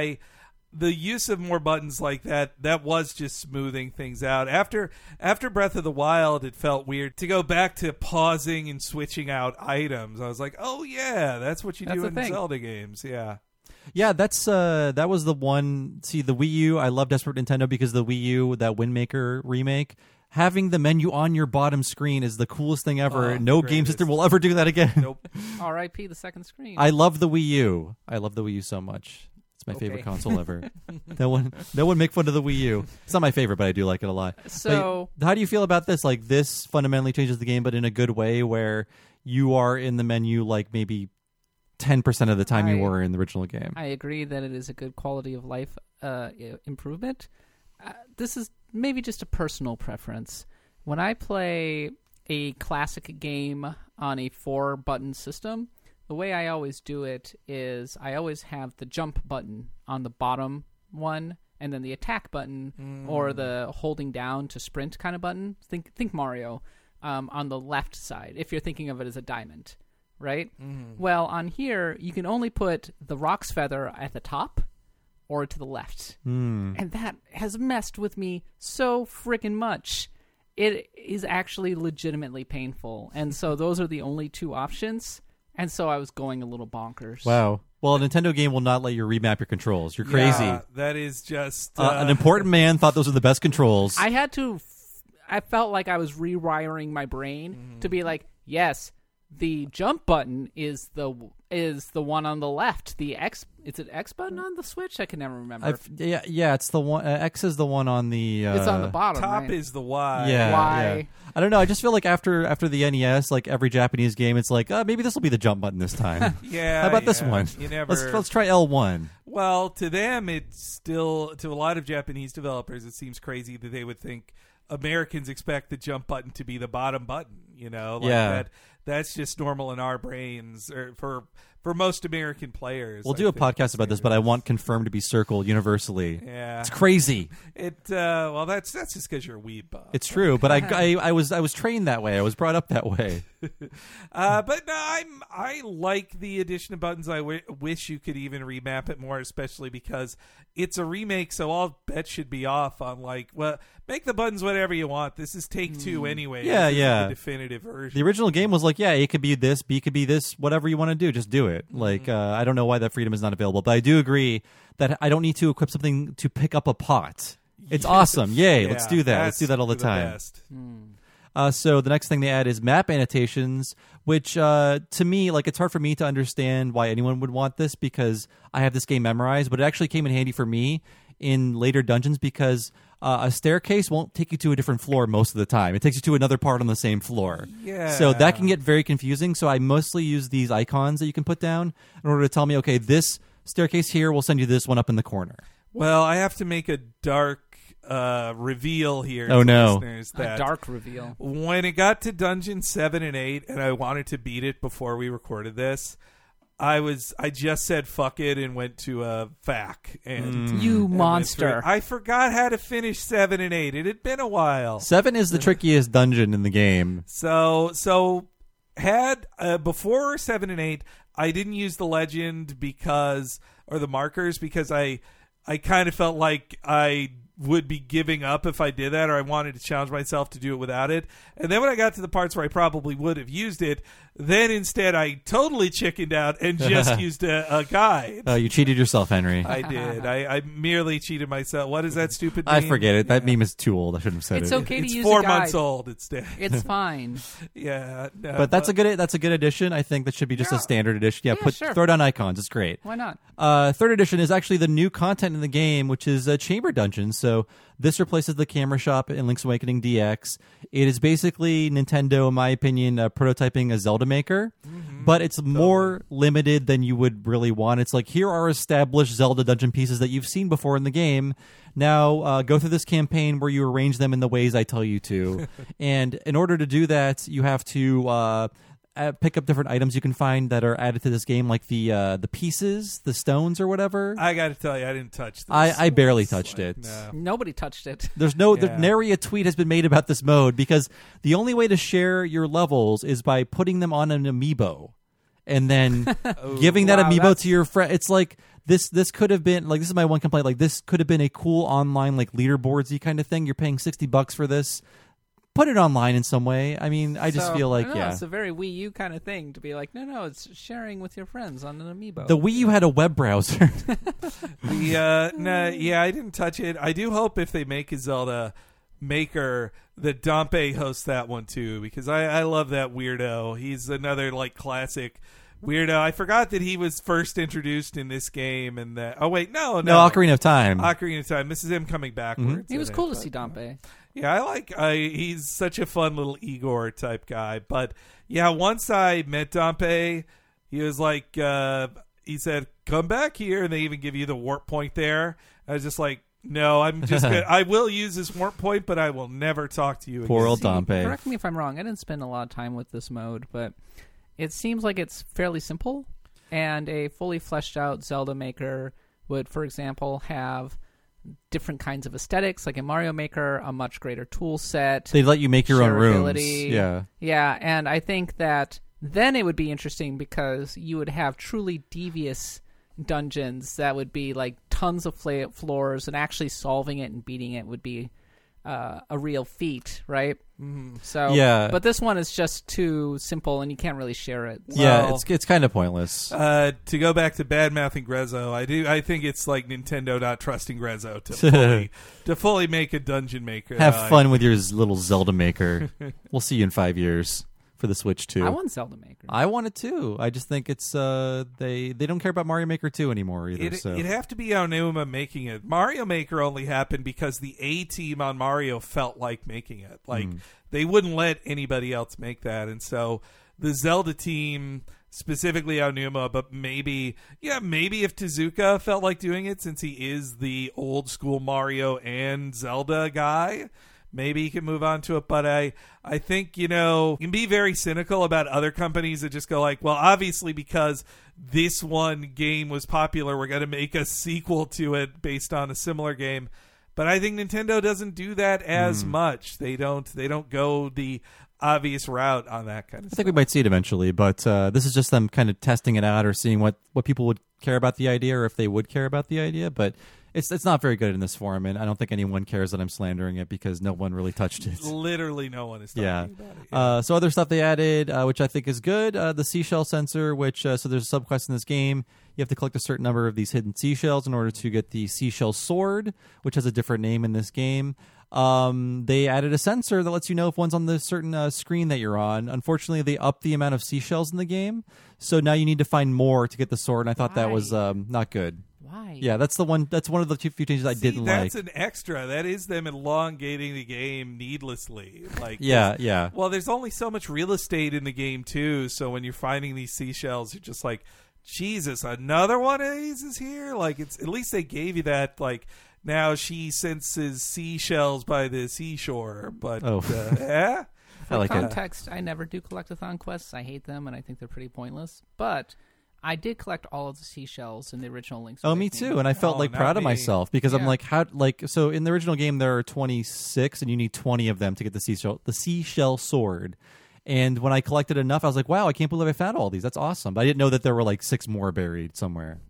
the use of more buttons like that was just smoothing things out. After Breath of the Wild, it felt weird to go back to pausing and switching out items. I was like, oh yeah, that's what you do in Zelda games. Yeah. Yeah, that was the one. See, the Wii U, I love Desperate Nintendo because the Wii U, that Wind Waker remake, having the menu on your bottom screen is the coolest thing ever. No game system will ever do that again. Nope. R.I.P. the second screen. I love the Wii U. I love the Wii U so much. It's my favorite console ever. No one make fun of the Wii U. It's not my favorite, but I do like it a lot. So, but how do you feel about this? Like, this fundamentally changes the game, but in a good way, where you are in the menu like maybe 10% of the time you were in the original game. I agree that it is a good quality of life improvement. This is maybe just a personal preference. When I play a classic game on a 4-button system, the way I always do it is I always have the jump button on the bottom one, and then the attack button or the holding down to sprint kind of button. Think Mario on the left side, if you're thinking of it as a diamond, right? Well, on here, you can only put the Rock's Feather at the top or to the left. And that has messed with me so freaking much. It is actually legitimately painful. And so those are the only two options. And so I was going a little bonkers. Wow. Well, a Nintendo game will not let you remap your controls. You're crazy. Yeah, that is just... an important man thought those were the best controls. I felt like I was rewiring my brain to be like, yes, the jump button is the one on the left. The X, is it X button on the Switch? I can never remember. Yeah, it's the one. X is the one on the. It's on the bottom. Top right? is the Y. Yeah, Y. Yeah. I don't know. I just feel like after the NES, like every Japanese game, it's like maybe this will be the jump button this time. Yeah. How about this one? You never. Let's try L1. Well, to them, it's still, to a lot of Japanese developers, it seems crazy that they would think Americans expect the jump button to be the bottom button. You know, like that's just normal in our brains, or for most American players. We'll do a podcast about this, but I want confirmed to be circle universally. Yeah, it's crazy. Well, that's just because you're a weeb buff. It's true, but I was trained that way. I was brought up that way. But no, I like the addition of buttons. I wish you could even remap it more, especially because it's a remake, so all bets should be off on make the buttons whatever you want. This is Take-Two anyway. Yeah, the definitive version. The original game was like, A could be this, B could be this, whatever you want to do, just do it. Like, I don't know why that freedom is not available, but I do agree that I don't need to equip something to pick up a pot. It's awesome. Yay, let's do that. Let's do that all the time. Best. So the next thing they add is map annotations, which to me, like, it's hard for me to understand why anyone would want this because I have this game memorized, but it actually came in handy for me in later dungeons because a staircase won't take you to a different floor most of the time. It takes you to another part on the same floor. Yeah. So that can get very confusing. So I mostly use these icons that you can put down in order to tell me, okay, this staircase here will send you this one up in the corner. Well, I have to make a dark reveal here. Oh, to no. Listeners, that a dark reveal. When it got to Dungeon 7 and 8, and I wanted to beat it before we recorded this, I just said fuck it and went to a FAQ. And you monster. I forgot how to finish 7 and 8. It had been a while. 7 is the trickiest dungeon in the game. So had before 7 and 8, I didn't use the legend or the markers because I kind of felt like I would be giving up if I did that, or I wanted to challenge myself to do it without it. And then when I got to the parts where I probably would have used it, then instead I totally chickened out and just used a guide. You cheated yourself, Henry. I did. I merely cheated myself. What is that stupid meme? I forget it. That meme is too old. I shouldn't have said it's it. Okay it's to use 4 a guide. months old instead. It's fine. Yeah. No, but that's a good addition. I think that should be just a standard edition. Yeah, sure. Throw down icons. It's great. Why not? Third edition is actually the new content in the game, which is chamber dungeons. So this replaces the camera shop in Link's Awakening DX. It is basically Nintendo, in my opinion, prototyping a Zelda Maker, but it's more limited than you would really want. It's like, here are established Zelda dungeon pieces that you've seen before in the game. Now go through this campaign where you arrange them in the ways I tell you to. And in order to do that, you have to pick up different items you can find that are added to this game, like the pieces, the stones, or whatever. I got to tell you, I didn't touch this. I barely touched it. No. Nobody touched it. There's nary a tweet has been made about this mode because the only way to share your levels is by putting them on an amiibo and then giving that amiibo to your friend. It's like this could have been like, this is my one complaint. Like, this could have been a cool online like leaderboardsy kind of thing. You're paying $60 for this. put it online in some way. I mean, I just feel like, I don't know, it's a very Wii U kind of thing to be like, no, it's sharing with your friends on an Amiibo. The Wii U had a web browser. I didn't touch it. I do hope if they make a Zelda Maker that Dompe hosts that one too, because I love that weirdo. He's another like classic weirdo. I forgot that he was first introduced in this game, and that. Oh wait, no, Ocarina of Time. Ocarina of Time. This is him coming backwards. He was cool to see Dompe. Yeah, he's such a fun little Igor type guy. But yeah, once I met Dompe, he was like, he said, "Come back here," and they even give you the warp point there. I was just like, no, I'm just good. I will use this warp point, but I will never talk to you again. Poor old Dompe. Correct me if I'm wrong. I didn't spend a lot of time with this mode, but it seems like it's fairly simple, and a fully fleshed out Zelda Maker would, for example, have different kinds of aesthetics, like in Mario Maker, a much greater tool set. They let you make your own rooms. Yeah. Yeah, and I think that then it would be interesting because you would have truly devious dungeons that would be like tons of floors, and actually solving it and beating it would be a real feat, right? Mm-hmm. So, yeah. But this one is just too simple, and you can't really share it. Yeah, it's kind of pointless. To go back to bad-mouthing Grezzo, I think it's like Nintendo not trusting Grezzo to fully make a dungeon maker. Have fun with your little Zelda Maker. We'll see you in 5 years for the Switch 2. I want Zelda Maker. I want it too. I just think it's they don't care about Mario Maker 2 anymore either. It'd have to be Aonuma making it. Mario Maker only happened because the A team on Mario felt like making it. Like they wouldn't let anybody else make that, and so the Zelda team, specifically Aonuma, but maybe if Tezuka felt like doing it, since he is the old school Mario and Zelda guy, maybe he can move on to it. But I think, you can be very cynical about other companies that just go like, well, obviously because this one game was popular, we're going to make a sequel to it based on a similar game. But I think Nintendo doesn't do that as much. They don't go the obvious route on that kind of stuff. I think we might see it eventually, but this is just them kind of testing it out or seeing what people would care about the idea, or if they would care about the idea. But it's not very good in this form, and I don't think anyone cares that I'm slandering it because no one really touched it. Literally no one is talking about it. Yeah. So other stuff they added, which I think is good, the seashell sensor, which so there's a subquest in this game. You have to collect a certain number of these hidden seashells in order to get the seashell sword, which has a different name in this game. They added a sensor that lets you know if one's on the certain screen that you're on. Unfortunately, they upped the amount of seashells in the game, so now you need to find more to get the sword, and I thought that was not good. Why? Yeah, that's one of the few changes I didn't like. That's an extra. That is them elongating the game needlessly. Like, yeah. Well, there's only so much real estate in the game too, so when you're finding these seashells, you're just like, Jesus, another one of these is here. Like, it's at least they gave you that. Like, now she senses seashells by the seashore, but yeah. For I like context, I never do collectathon quests. I hate them, and I think they're pretty pointless. But I did collect all of the seashells in the original Link's Awakening. Me too, and I felt proud of myself because I'm like, so in the original game there are 26, and you need 20 of them to get the seashell sword. And when I collected enough, I was like, wow, I can't believe I found all these. That's awesome. But I didn't know that there were like 6 more buried somewhere.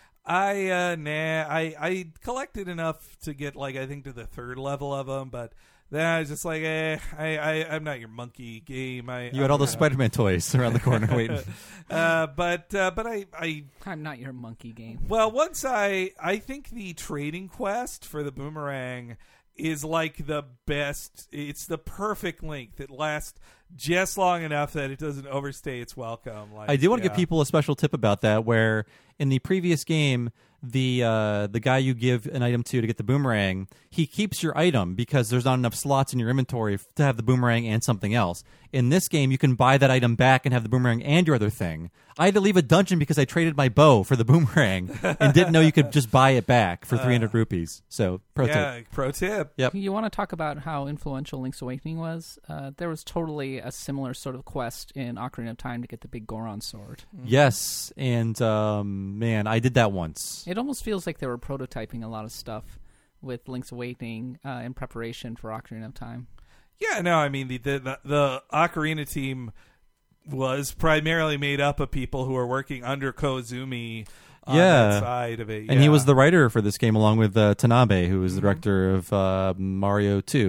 I collected enough to get I think to the 3rd level of them, but then I was just like, I'm not your monkey game. You had all those Spider-Man toys around the corner waiting. But I'm not your monkey game. Well, once I think the trading quest for the boomerang is like the best. It's the perfect link that lasts just long enough that it doesn't overstay its welcome. I do want to give people a special tip about that, where in the previous game, the guy you give an item to get the boomerang, he keeps your item because there's not enough slots in your inventory to have the boomerang and something else. In this game, you can buy that item back and have the boomerang and your other thing. I had to leave a dungeon because I traded my bow for the boomerang and didn't know you could just buy it back for 300 rupees. So, pro tip. Yep. You want to talk about how influential Link's Awakening was? There was totally a similar sort of quest in Ocarina of Time to get the big Goron sword. Yes, and man, I did that once. It almost feels like they were prototyping a lot of stuff with Link's Awakening in preparation for Ocarina of Time. Yeah, no, I mean, the Ocarina team was primarily made up of people who were working under Koizumi on that side of it. And he was the writer for this game along with Tanabe, who was the director of Mario 2.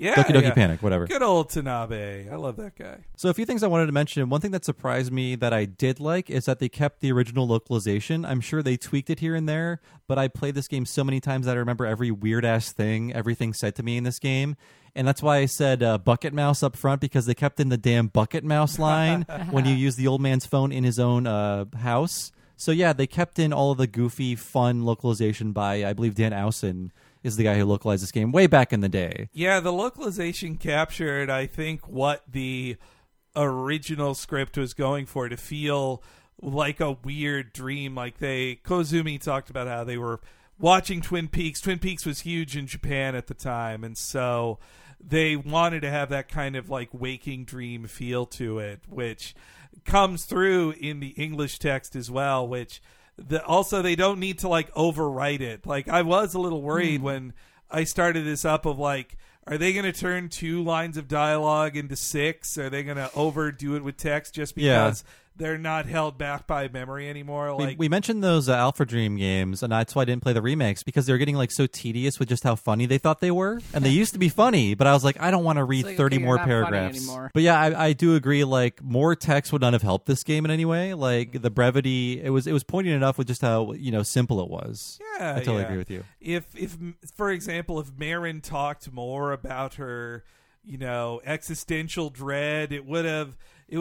Yeah, Doki Doki yeah. Panic, whatever. Good old Tanabe. I love that guy. So a few things I wanted to mention. One thing that surprised me that I did like is that they kept the original localization. I'm sure they tweaked it here and there, but I played this game so many times that I remember every weird-ass thing, everything said to me in this game. And that's why I said bucket mouse up front, because they kept in the damn bucket mouse line when you use the old man's phone in his own house. So yeah, they kept in all of the goofy, fun localization by, I believe, Dan Owsen is the guy who localized this game way back in the day. Yeah, the localization captured, I think, what the original script was going for, to feel like a weird dream. Like Koizumi talked about how they were watching Twin Peaks. Twin Peaks was huge in Japan at the time, and so they wanted to have that kind of like waking dream feel to it, which comes through in the English text as well, which also they don't need to like overwrite it. Like I was a little worried when I started this up of like, are they going to turn 2 lines of dialogue into 6? Are they going to overdo it with text just because they're not held back by memory anymore? Like we mentioned those Alpha Dream games, and that's why I didn't play the remakes, because they were getting like so tedious with just how funny they thought they were. And they used to be funny, but I was like, I don't want to read like, 30 okay, more you're not funny paragraphs. anymore. But yeah, I do agree, like more text would not have helped this game in any way. Like the brevity, it was poignant enough with just how simple it was. Yeah, I totally agree with you. If for example, if Marin talked more about her, existential dread, it would have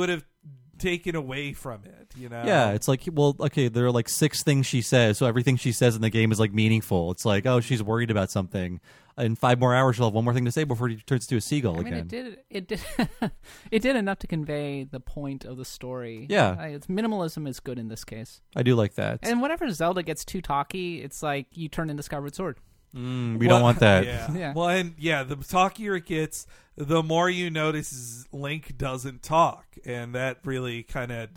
taken away from it, Yeah, it's like, well, okay, there are like 6 things she says, so everything she says in the game is like meaningful. It's like, oh, she's worried about something. In 5 more hours, she'll have one more thing to say before she turns to a seagull again. It did it did enough to convey the point of the story. Yeah. It's minimalism is good in this case. I do like that. And whenever Zelda gets too talky, it's like you turn into Skyward Sword. We don't want that. Yeah. Yeah. Well, and the talkier it gets, the more you notice Link doesn't talk, and that really kind of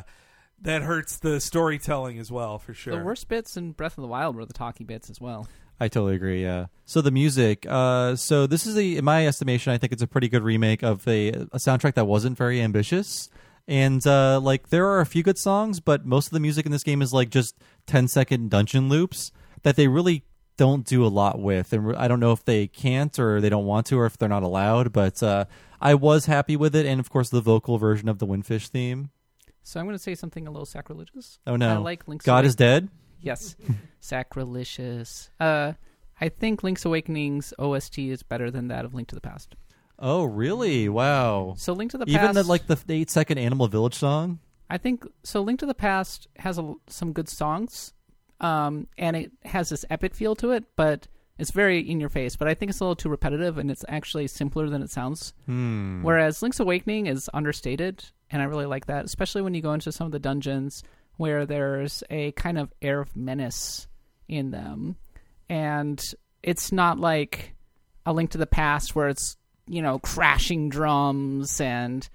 that hurts the storytelling as well, for sure. The worst bits in Breath of the Wild were the talky bits as well. I totally agree, yeah. So the music, so this is, in my estimation, I think it's a pretty good remake of a soundtrack that wasn't very ambitious. And there are a few good songs, but most of the music in this game is like just 10-second dungeon loops that they really don't do a lot with. And I don't know if they can't or they don't want to or if they're not allowed, but I was happy with it. And of course, the vocal version of the Windfish theme. So I'm going to say something a little sacrilegious. Oh no. I like Link's God is dead? Yes. Sacrilegious. I think Link's Awakening's OST is better than that of Link to the Past. Oh, really? Wow. So Link to the Even Past... the 8-second Animal Village song? I think... So Link to the Past has some good songs, and it has this epic feel to it, but it's very in your face. But I think it's a little too repetitive, and it's actually simpler than it sounds. Whereas Link's Awakening is understated, and I really like that, especially when you go into some of the dungeons where there's a kind of air of menace in them. And it's not like A Link to the Past where it's, crashing drums and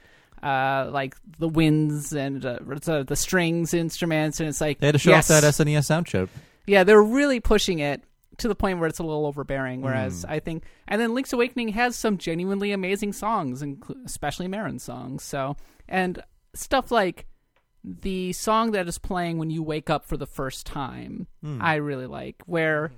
like the winds and the strings instruments, and it's like They had to show off that SNES sound chip. Yeah, they're really pushing it to the point where it's a little overbearing. Whereas I think, and then Link's Awakening has some genuinely amazing songs, especially Marin's songs. So, and stuff like the song that is playing when you wake up for the first time, I really like. Where,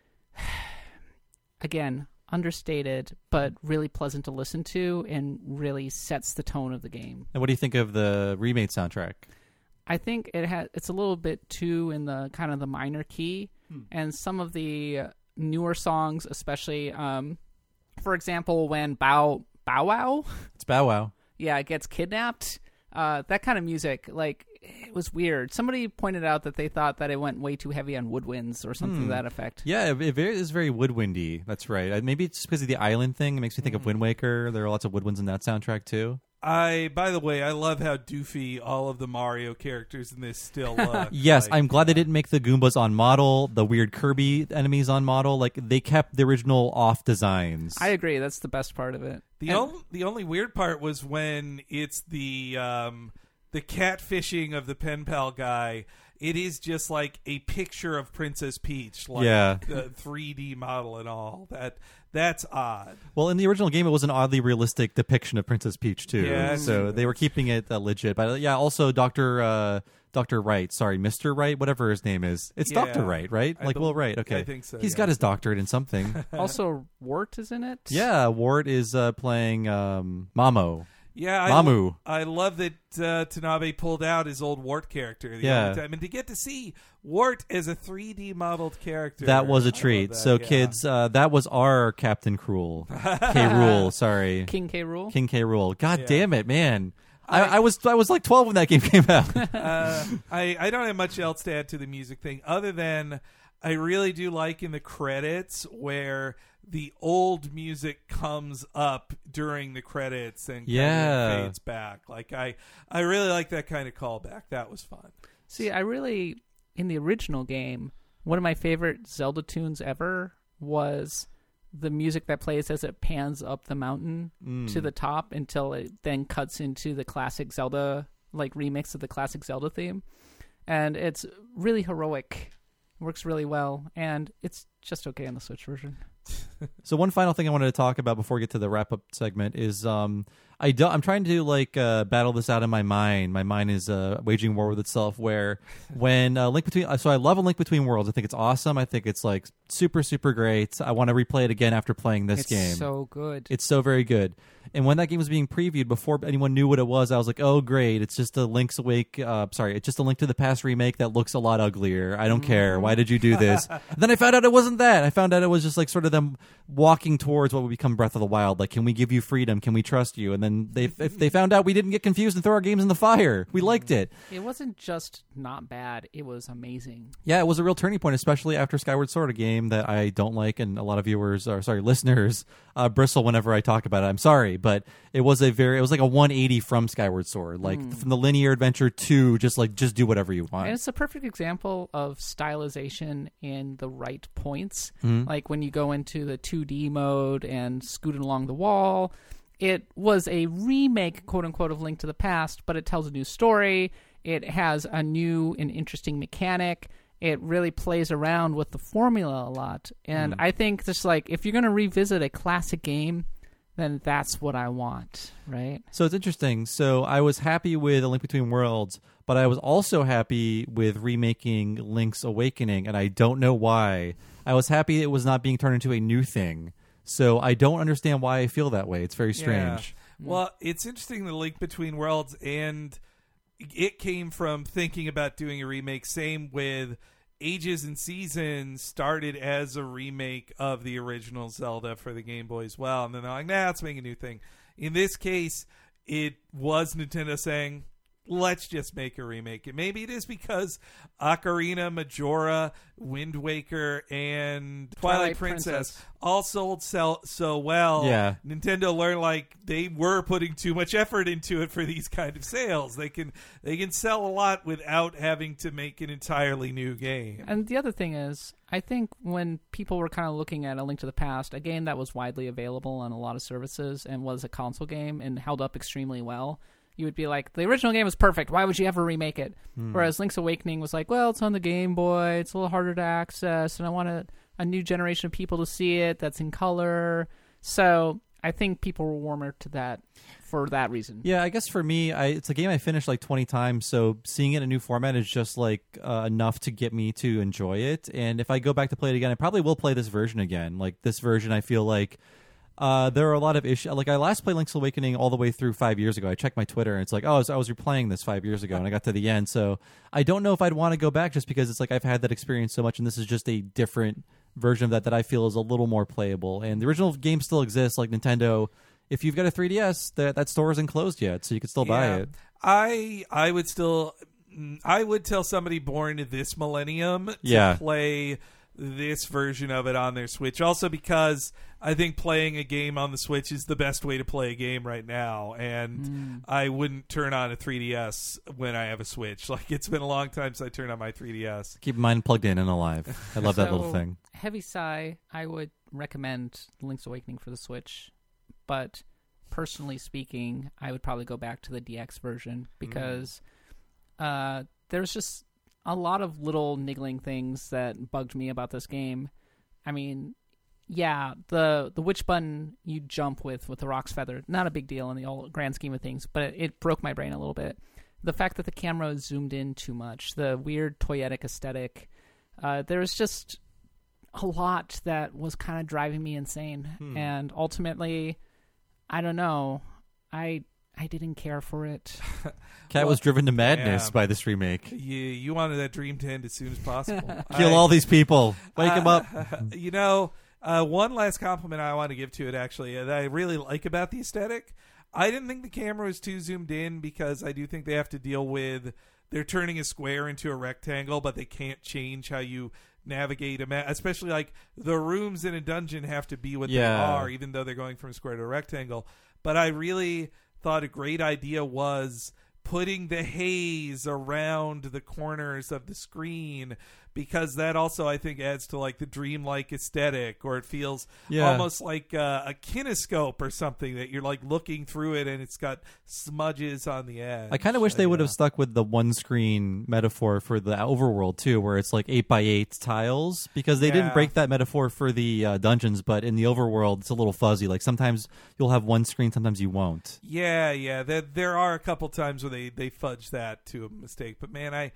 again, understated, but really pleasant to listen to and really sets the tone of the game. And what do you think of the remade soundtrack? I think it's a little bit too in the kind of the minor key, and some of the newer songs, especially, for example, when Bow Wow, it's Bow Wow, gets kidnapped. That kind of music, like, it was weird. Somebody pointed out that they thought that it went way too heavy on woodwinds or something to that effect. Yeah, it is very woodwindy. That's right. Maybe it's because of the island thing. It makes me think of Wind Waker. There are lots of woodwinds in that soundtrack too. By the way, I love how doofy all of the Mario characters in this still look. Yes, I'm glad they didn't make the Goombas on model, the weird Kirby enemies on model. Like, they kept the original off designs. I agree. That's the best part of it. The only weird part was when it's the catfishing of the pen pal guy. It is just like a picture of Princess Peach, like the 3D model and all. That's odd. Well, in the original game, it was an oddly realistic depiction of Princess Peach too. Yeah, so they were keeping it legit. But yeah, also Dr. Dr. Wright. Sorry, Mr. Wright, whatever his name is. It's Yeah. Dr. Wright, right? Like Will Wright. Okay. I think so, He's yeah. got his doctorate in something. Also, Wart is in it. Yeah, Wart is playing Mamo. Yeah, Mamu. I love that Tanabe pulled out his old Wart character the Yeah. only time. And to get to see Wart as a 3D modeled character. That was I a love treat. that, So, yeah. kids, that was our Captain Cruel. K. Rule, sorry. King K. Rool. King K. Rule. God Yeah. damn it, man. I was like 12 when that game came out. I don't have much else to add to the music thing other than I really do like in the credits where the old music comes up during the credits and kind of fades back. Like I really like that kind of callback. That was fun. See, in the original game, one of my favorite Zelda tunes ever was the music that plays as it pans up the mountain to the top until it then cuts into the classic Zelda, like remix of the classic Zelda theme. And it's really heroic. Works really well. And it's just okay on the Switch version. So one final thing I wanted to talk about before we get to the wrap-up segment is I'm trying to battle this out in my mind. My mind is waging war with itself. Where when I love A Link Between Worlds. I think it's awesome. I think it's like super super great. I want to replay it again after playing this game. It's so good. It's so very good. And when that game was being previewed, before anyone knew what it was, I was like, "Oh, great! It's just a Link's Awake. It's just a Link to the Past remake that looks a lot uglier. I don't care. Why did you do this?" Then I found out it wasn't that. I found out it was just like sort of them walking towards what would become Breath of the Wild. Like, can we give you freedom? Can we trust you? And then if they found out we didn't get confused and throw our games in the fire. We liked it. It wasn't just not bad. It was amazing. Yeah, it was a real turning point, especially after Skyward Sword, a game that I don't like, and a lot of listeners bristle whenever I talk about it. I'm sorry, but it was like a 180 from Skyward Sword, like from the linear adventure to just do whatever you want. And it's a perfect example of stylization in the right points. Mm-hmm. Like when you go into the 2D mode and scooting along the wall. It was a remake, quote unquote, of Link to the Past, but it tells a new story. It has a new and interesting mechanic. It really plays around with the formula a lot. And I think just like if you're going to revisit a classic game, then that's what I want, right? So it's interesting. So I was happy with A Link Between Worlds, but I was also happy with remaking Link's Awakening, and I don't know why. I was happy it was not being turned into a new thing. So I don't understand why I feel that way. It's very strange. Yeah. Well, it's interesting, the Link Between Worlds, and it came from thinking about doing a remake. Same with Ages and Seasons, started as a remake of the original Zelda for the Game Boy as well. And then they're like, nah, let's make a new thing. In this case, it was Nintendo saying, let's just make a remake. And maybe it is because Ocarina, Majora, Wind Waker, and Twilight Princess all sold so well. Yeah. Nintendo learned like they were putting too much effort into it for these kind of sales. They can sell a lot without having to make an entirely new game. And the other thing is, I think when people were kind of looking at A Link to the Past, a game that was widely available on a lot of services and was a console game and held up extremely well, you would be like, the original game was perfect. Why would you ever remake it? Whereas Link's Awakening was like, well, it's on the Game Boy. It's a little harder to access, and I want a new generation of people to see it that's in color. So I think people were warmer to that for that reason. Yeah, I guess for me, it's a game I finished like 20 times, so seeing it in a new format is just like enough to get me to enjoy it. And if I go back to play it again, I probably will play this version again. Like this version, I feel like there are a lot of issues. Like I last played Link's Awakening all the way through 5 years ago. I checked my Twitter and it's like, I was replaying this 5 years ago and I got to the end. So I don't know if I'd want to go back just because it's like I've had that experience so much and this is just a different version of that I feel is a little more playable. And the original game still exists. Like Nintendo, if you've got a 3DS, that store isn't closed yet, so you can still buy it. I would tell somebody born this millennium to play this version of it on their Switch. Also because I think playing a game on the Switch is the best way to play a game right now. And I wouldn't turn on a 3DS when I have a Switch. Like it's been a long time since I turned on my 3DS. Keep mine plugged in and alive. I love that little thing. Heavy sigh, I would recommend Link's Awakening for the Switch. But personally speaking, I would probably go back to the DX version because there's just a lot of little niggling things that bugged me about this game. I mean, yeah, the which button you jump with the Rock's Feather, not a big deal in the grand scheme of things, but it broke my brain a little bit. the fact that the camera is zoomed in too much, the weird toyetic aesthetic. There was just a lot that was kind of driving me insane. And ultimately, I don't know, I didn't care for it. Kat was driven to madness by this remake. You wanted that dream to end as soon as possible. Kill all these people. Wake them up. You know, one last compliment I want to give to it, actually, that I really like about the aesthetic. I didn't think the camera was too zoomed in because I do think they have to deal with, they're turning a square into a rectangle, but they can't change how you navigate especially like the rooms in a dungeon have to be what they are, even though they're going from a square to a rectangle. But I really thought a great idea was putting the haze around the corners of the screen, because that also, I think, adds to like the dreamlike aesthetic, or it feels almost like a kinescope or something, that you're like looking through it and it's got smudges on the edge. I kind of wish they would have stuck with the one screen metaphor for the overworld too, where it's like 8x8 tiles, because they didn't break that metaphor for the dungeons, but in the overworld it's a little fuzzy. Like sometimes you'll have one screen, sometimes you won't. Yeah. There are a couple times where they fudge that to a mistake, but man,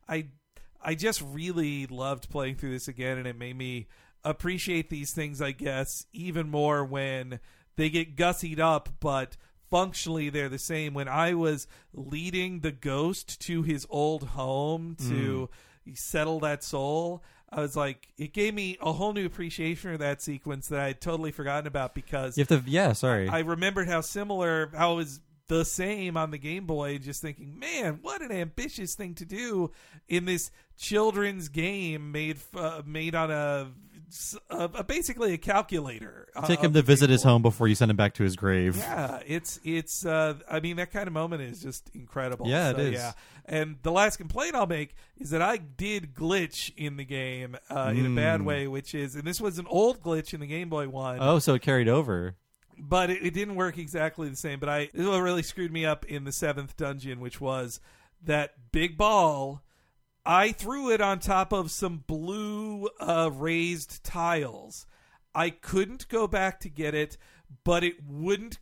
I just really loved playing through this again, and it made me appreciate these things, I guess, even more when they get gussied up, but functionally they're the same. When I was leading the ghost to his old home to settle that soul, I was like, it gave me a whole new appreciation of that sequence that I had totally forgotten about, because You have to, I remembered how it was the same on the Game Boy, just thinking, man, what an ambitious thing to do in this children's game made on a basically a calculator. Take him to visit his home before you send him back to his grave. Yeah, it's I mean, that kind of moment is just incredible. Yeah, it is. Yeah. And the last complaint I'll make is that I did glitch in the game in a bad way, which is, and this was an old glitch in the Game Boy one. Oh, so it carried over. But it didn't work exactly the same. But this is what really screwed me up in the 7th dungeon, which was that big ball. I threw it on top of some blue raised tiles. I couldn't go back to get it, but it wouldn't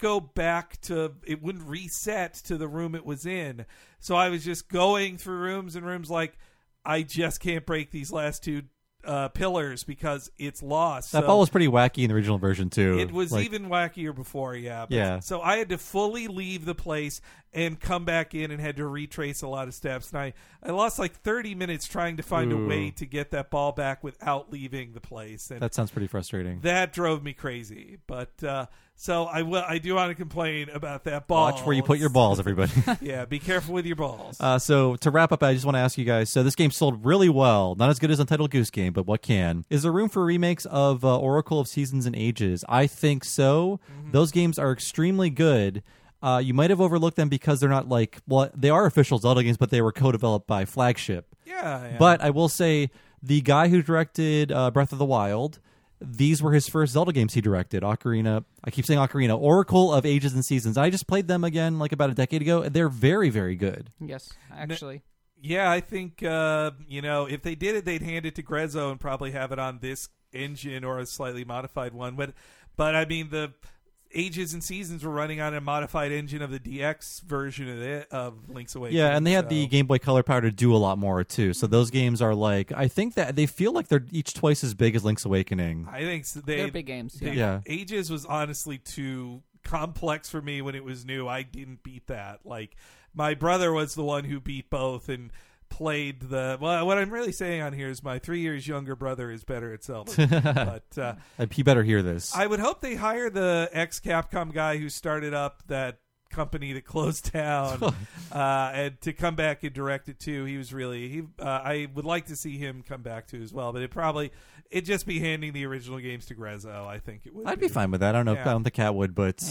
wouldn't reset to the room it was in. So I was just going through rooms and rooms like, I just can't break these last two pillars because it's lost. That ball was pretty wacky in the original version too. It was even wackier before, yeah. So I had to fully leave the place and come back in and had to retrace a lot of steps. And I lost like 30 minutes trying to find a way to get that ball back without leaving the place. And that sounds pretty frustrating. That drove me crazy. But so I do want to complain about that ball. Watch where you put your balls, everybody. Yeah, be careful with your balls. So to wrap up, I just want to ask you guys, so this game sold really well. Not as good as Untitled Goose Game, but what can? Is there room for remakes of Oracle of Seasons and Ages? I think so. Those games are extremely good. You might have overlooked them because they're not they are official Zelda games, but they were co-developed by Flagship. Yeah. But I will say, the guy who directed Breath of the Wild, these were his first Zelda games he directed. Ocarina, I keep saying Ocarina, Oracle of Ages and Seasons. I just played them again about a decade ago. They're very, very good. Yes, actually. Yeah, I think, if they did it, they'd hand it to Grezzo and probably have it on this engine or a slightly modified one. But I mean, the Ages and Seasons were running on a modified engine of the DX version of Link's Awakening. Yeah, and they had the Game Boy Color power to do a lot more, too. So those games are I think that they feel like they're each twice as big as Link's Awakening. I think they're big games. Yeah. Ages was honestly too complex for me when it was new. I didn't beat that. My brother was the one who beat both and played what I'm really saying on here is my 3 years younger brother is better at Zelda. But he better hear this. I would hope they hire the ex-Capcom guy who started up that company that closed down and to come back and direct it too. He was really I would like to see him come back too as well, but it'd just be handing the original games to Grezzo. I think it would. I'd be fine with that. I don't know if I don't think Cat would, but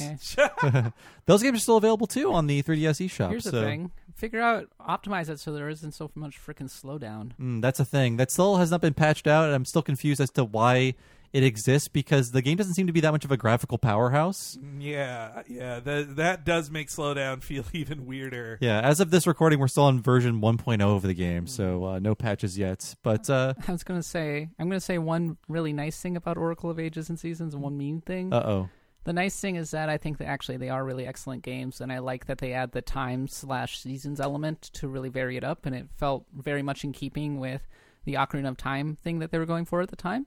those games are still available too on the 3DS eShop. Here's the thing. Optimize it so there isn't so much freaking slowdown. That's a thing. That still has not been patched out, and I'm still confused as to why it exists, because the game doesn't seem to be that much of a graphical powerhouse. Yeah. That does make slowdown feel even weirder. Yeah, as of this recording, we're still on version 1.0 of the game, so no patches yet. But I'm going to say one really nice thing about Oracle of Ages and Seasons and one mean thing. Uh-oh. The nice thing is that I think that actually they are really excellent games, and I like that they add the time/seasons element to really vary it up, and it felt very much in keeping with the Ocarina of Time thing that they were going for at the time.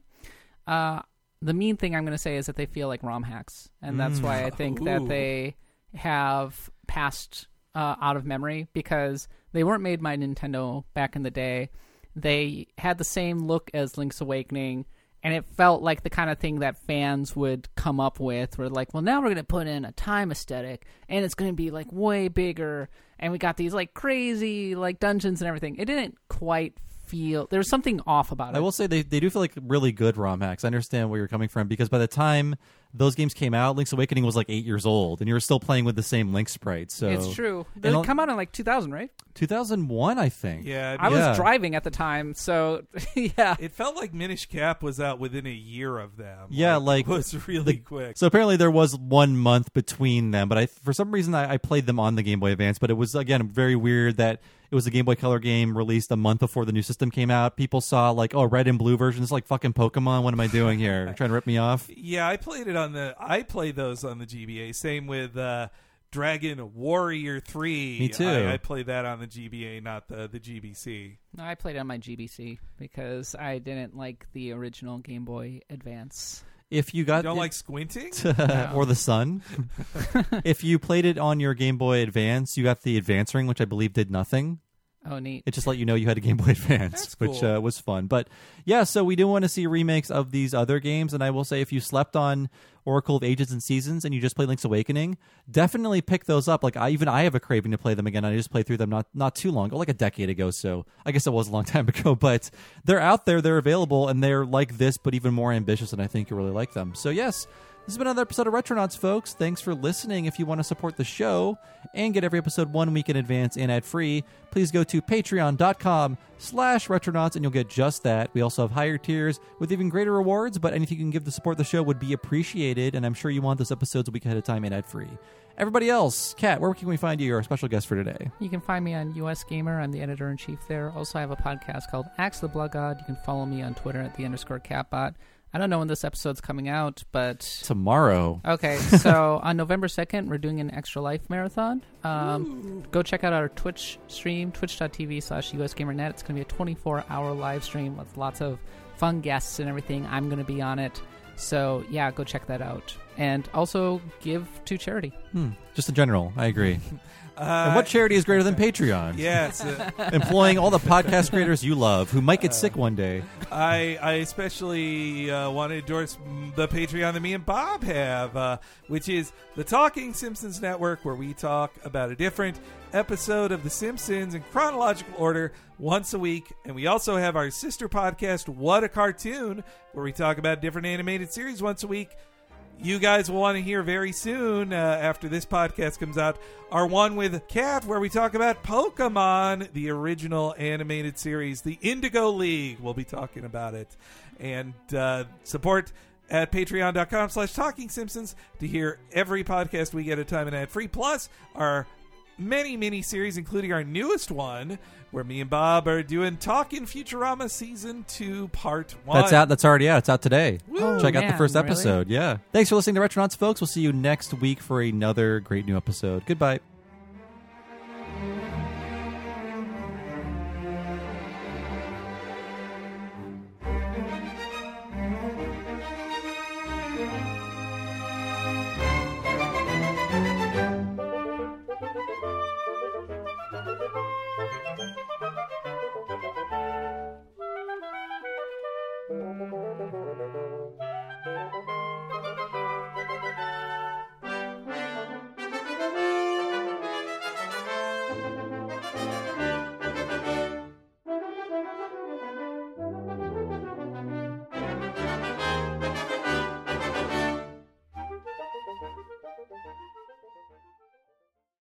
The mean thing I'm going to say is that they feel like ROM hacks, and that's why I think that they have passed out of memory, because they weren't made by Nintendo back in the day. They had the same look as Link's Awakening, and it felt like the kind of thing that fans would come up with. We're like, well, now we're going to put in a time aesthetic, and it's going to be like way bigger, and we got these like crazy like dungeons and everything. It didn't quite feel, there was something off about it. I will say they do feel like really good ROM hacks. I understand where you're coming from, because by the time those games came out, Link's Awakening was like 8 years old, and you were still playing with the same Link sprite. So it's true. They come out in like 2000, right? 2001, I think. Yeah, I was driving at the time, so yeah. It felt like Minish Cap was out within a year of them. Yeah, like it was really quick. So apparently there was 1 month between them, but for some reason I played them on the Game Boy Advance. But it was, again, very weird that it was a Game Boy Color game released a month before the new system came out. People saw like, oh, red and blue versions, like fucking Pokemon. What am I doing here? Trying to rip me off? Yeah, I played those on the GBA. Same with Dragon Warrior 3. Me too. I played that on the GBA, not the GBC. I played it on my GBC because I didn't like the original Game Boy Advance. If you don't like squinting? Or the sun. If you played it on your Game Boy Advance, you got the Advance Ring, which I believe did nothing. Oh, neat. It just let you know you had a Game Boy Advance, which was fun. But yeah, so we do want to see remakes of these other games. And I will say, if you slept on Oracle of Ages and Seasons and you just played Link's Awakening, definitely pick those up. Like I have a craving to play them again. I just played through them not too long ago, like a decade ago. So I guess it was a long time ago, but they're out there, they're available, and they're like this, but even more ambitious. And I think you really like them. So yes, this has been another episode of Retronauts, folks. Thanks for listening. If you want to support the show and get every episode 1 week in advance and ad-free, please go to patreon.com/Retronauts and you'll get just that. We also have higher tiers with even greater rewards, but anything you can give to support the show would be appreciated, and I'm sure you want those episodes a week ahead of time and ad-free. Everybody else, Kat, where can we find you? You're our special guest for today. You can find me on US Gamer. I'm the editor-in-chief there. Also, I have a podcast called Axe the Blood God. You can follow me on Twitter at @the_Catbot. I don't know when this episode's coming out, but tomorrow. Okay, so on November 2nd, we're doing an Extra Life marathon. Go check out our Twitch stream, twitch.tv/USGamerNet. It's going to be a 24-hour live stream with lots of fun guests and everything. I'm going to be on it. So, yeah, go check that out. And also give to charity. Just in general, I agree. And what charity is greater than Patreon? Yes. Employing all the podcast creators you love who might get sick one day. I especially want to endorse the Patreon that me and Bob have, which is the Talking Simpsons Network, where we talk about a different episode of The Simpsons in chronological order once a week. And we also have our sister podcast, What a Cartoon, where we talk about different animated series once a week. You guys will want to hear very soon, after this podcast comes out, our one with Kat, where we talk about Pokemon, the original animated series, the Indigo League. We'll be talking about it. And support at patreon.com/Talking Simpsons to hear every podcast we get at time and ad-free, plus our many mini-series, including our newest one, where me and Bob are doing Talkin' Futurama Season 2 Part 1. That's out. That's already out. It's out today. Oh, check out the first really? episode. Yeah. Thanks for listening to Retronauts, folks. We'll see you next week for another great new episode. Goodbye.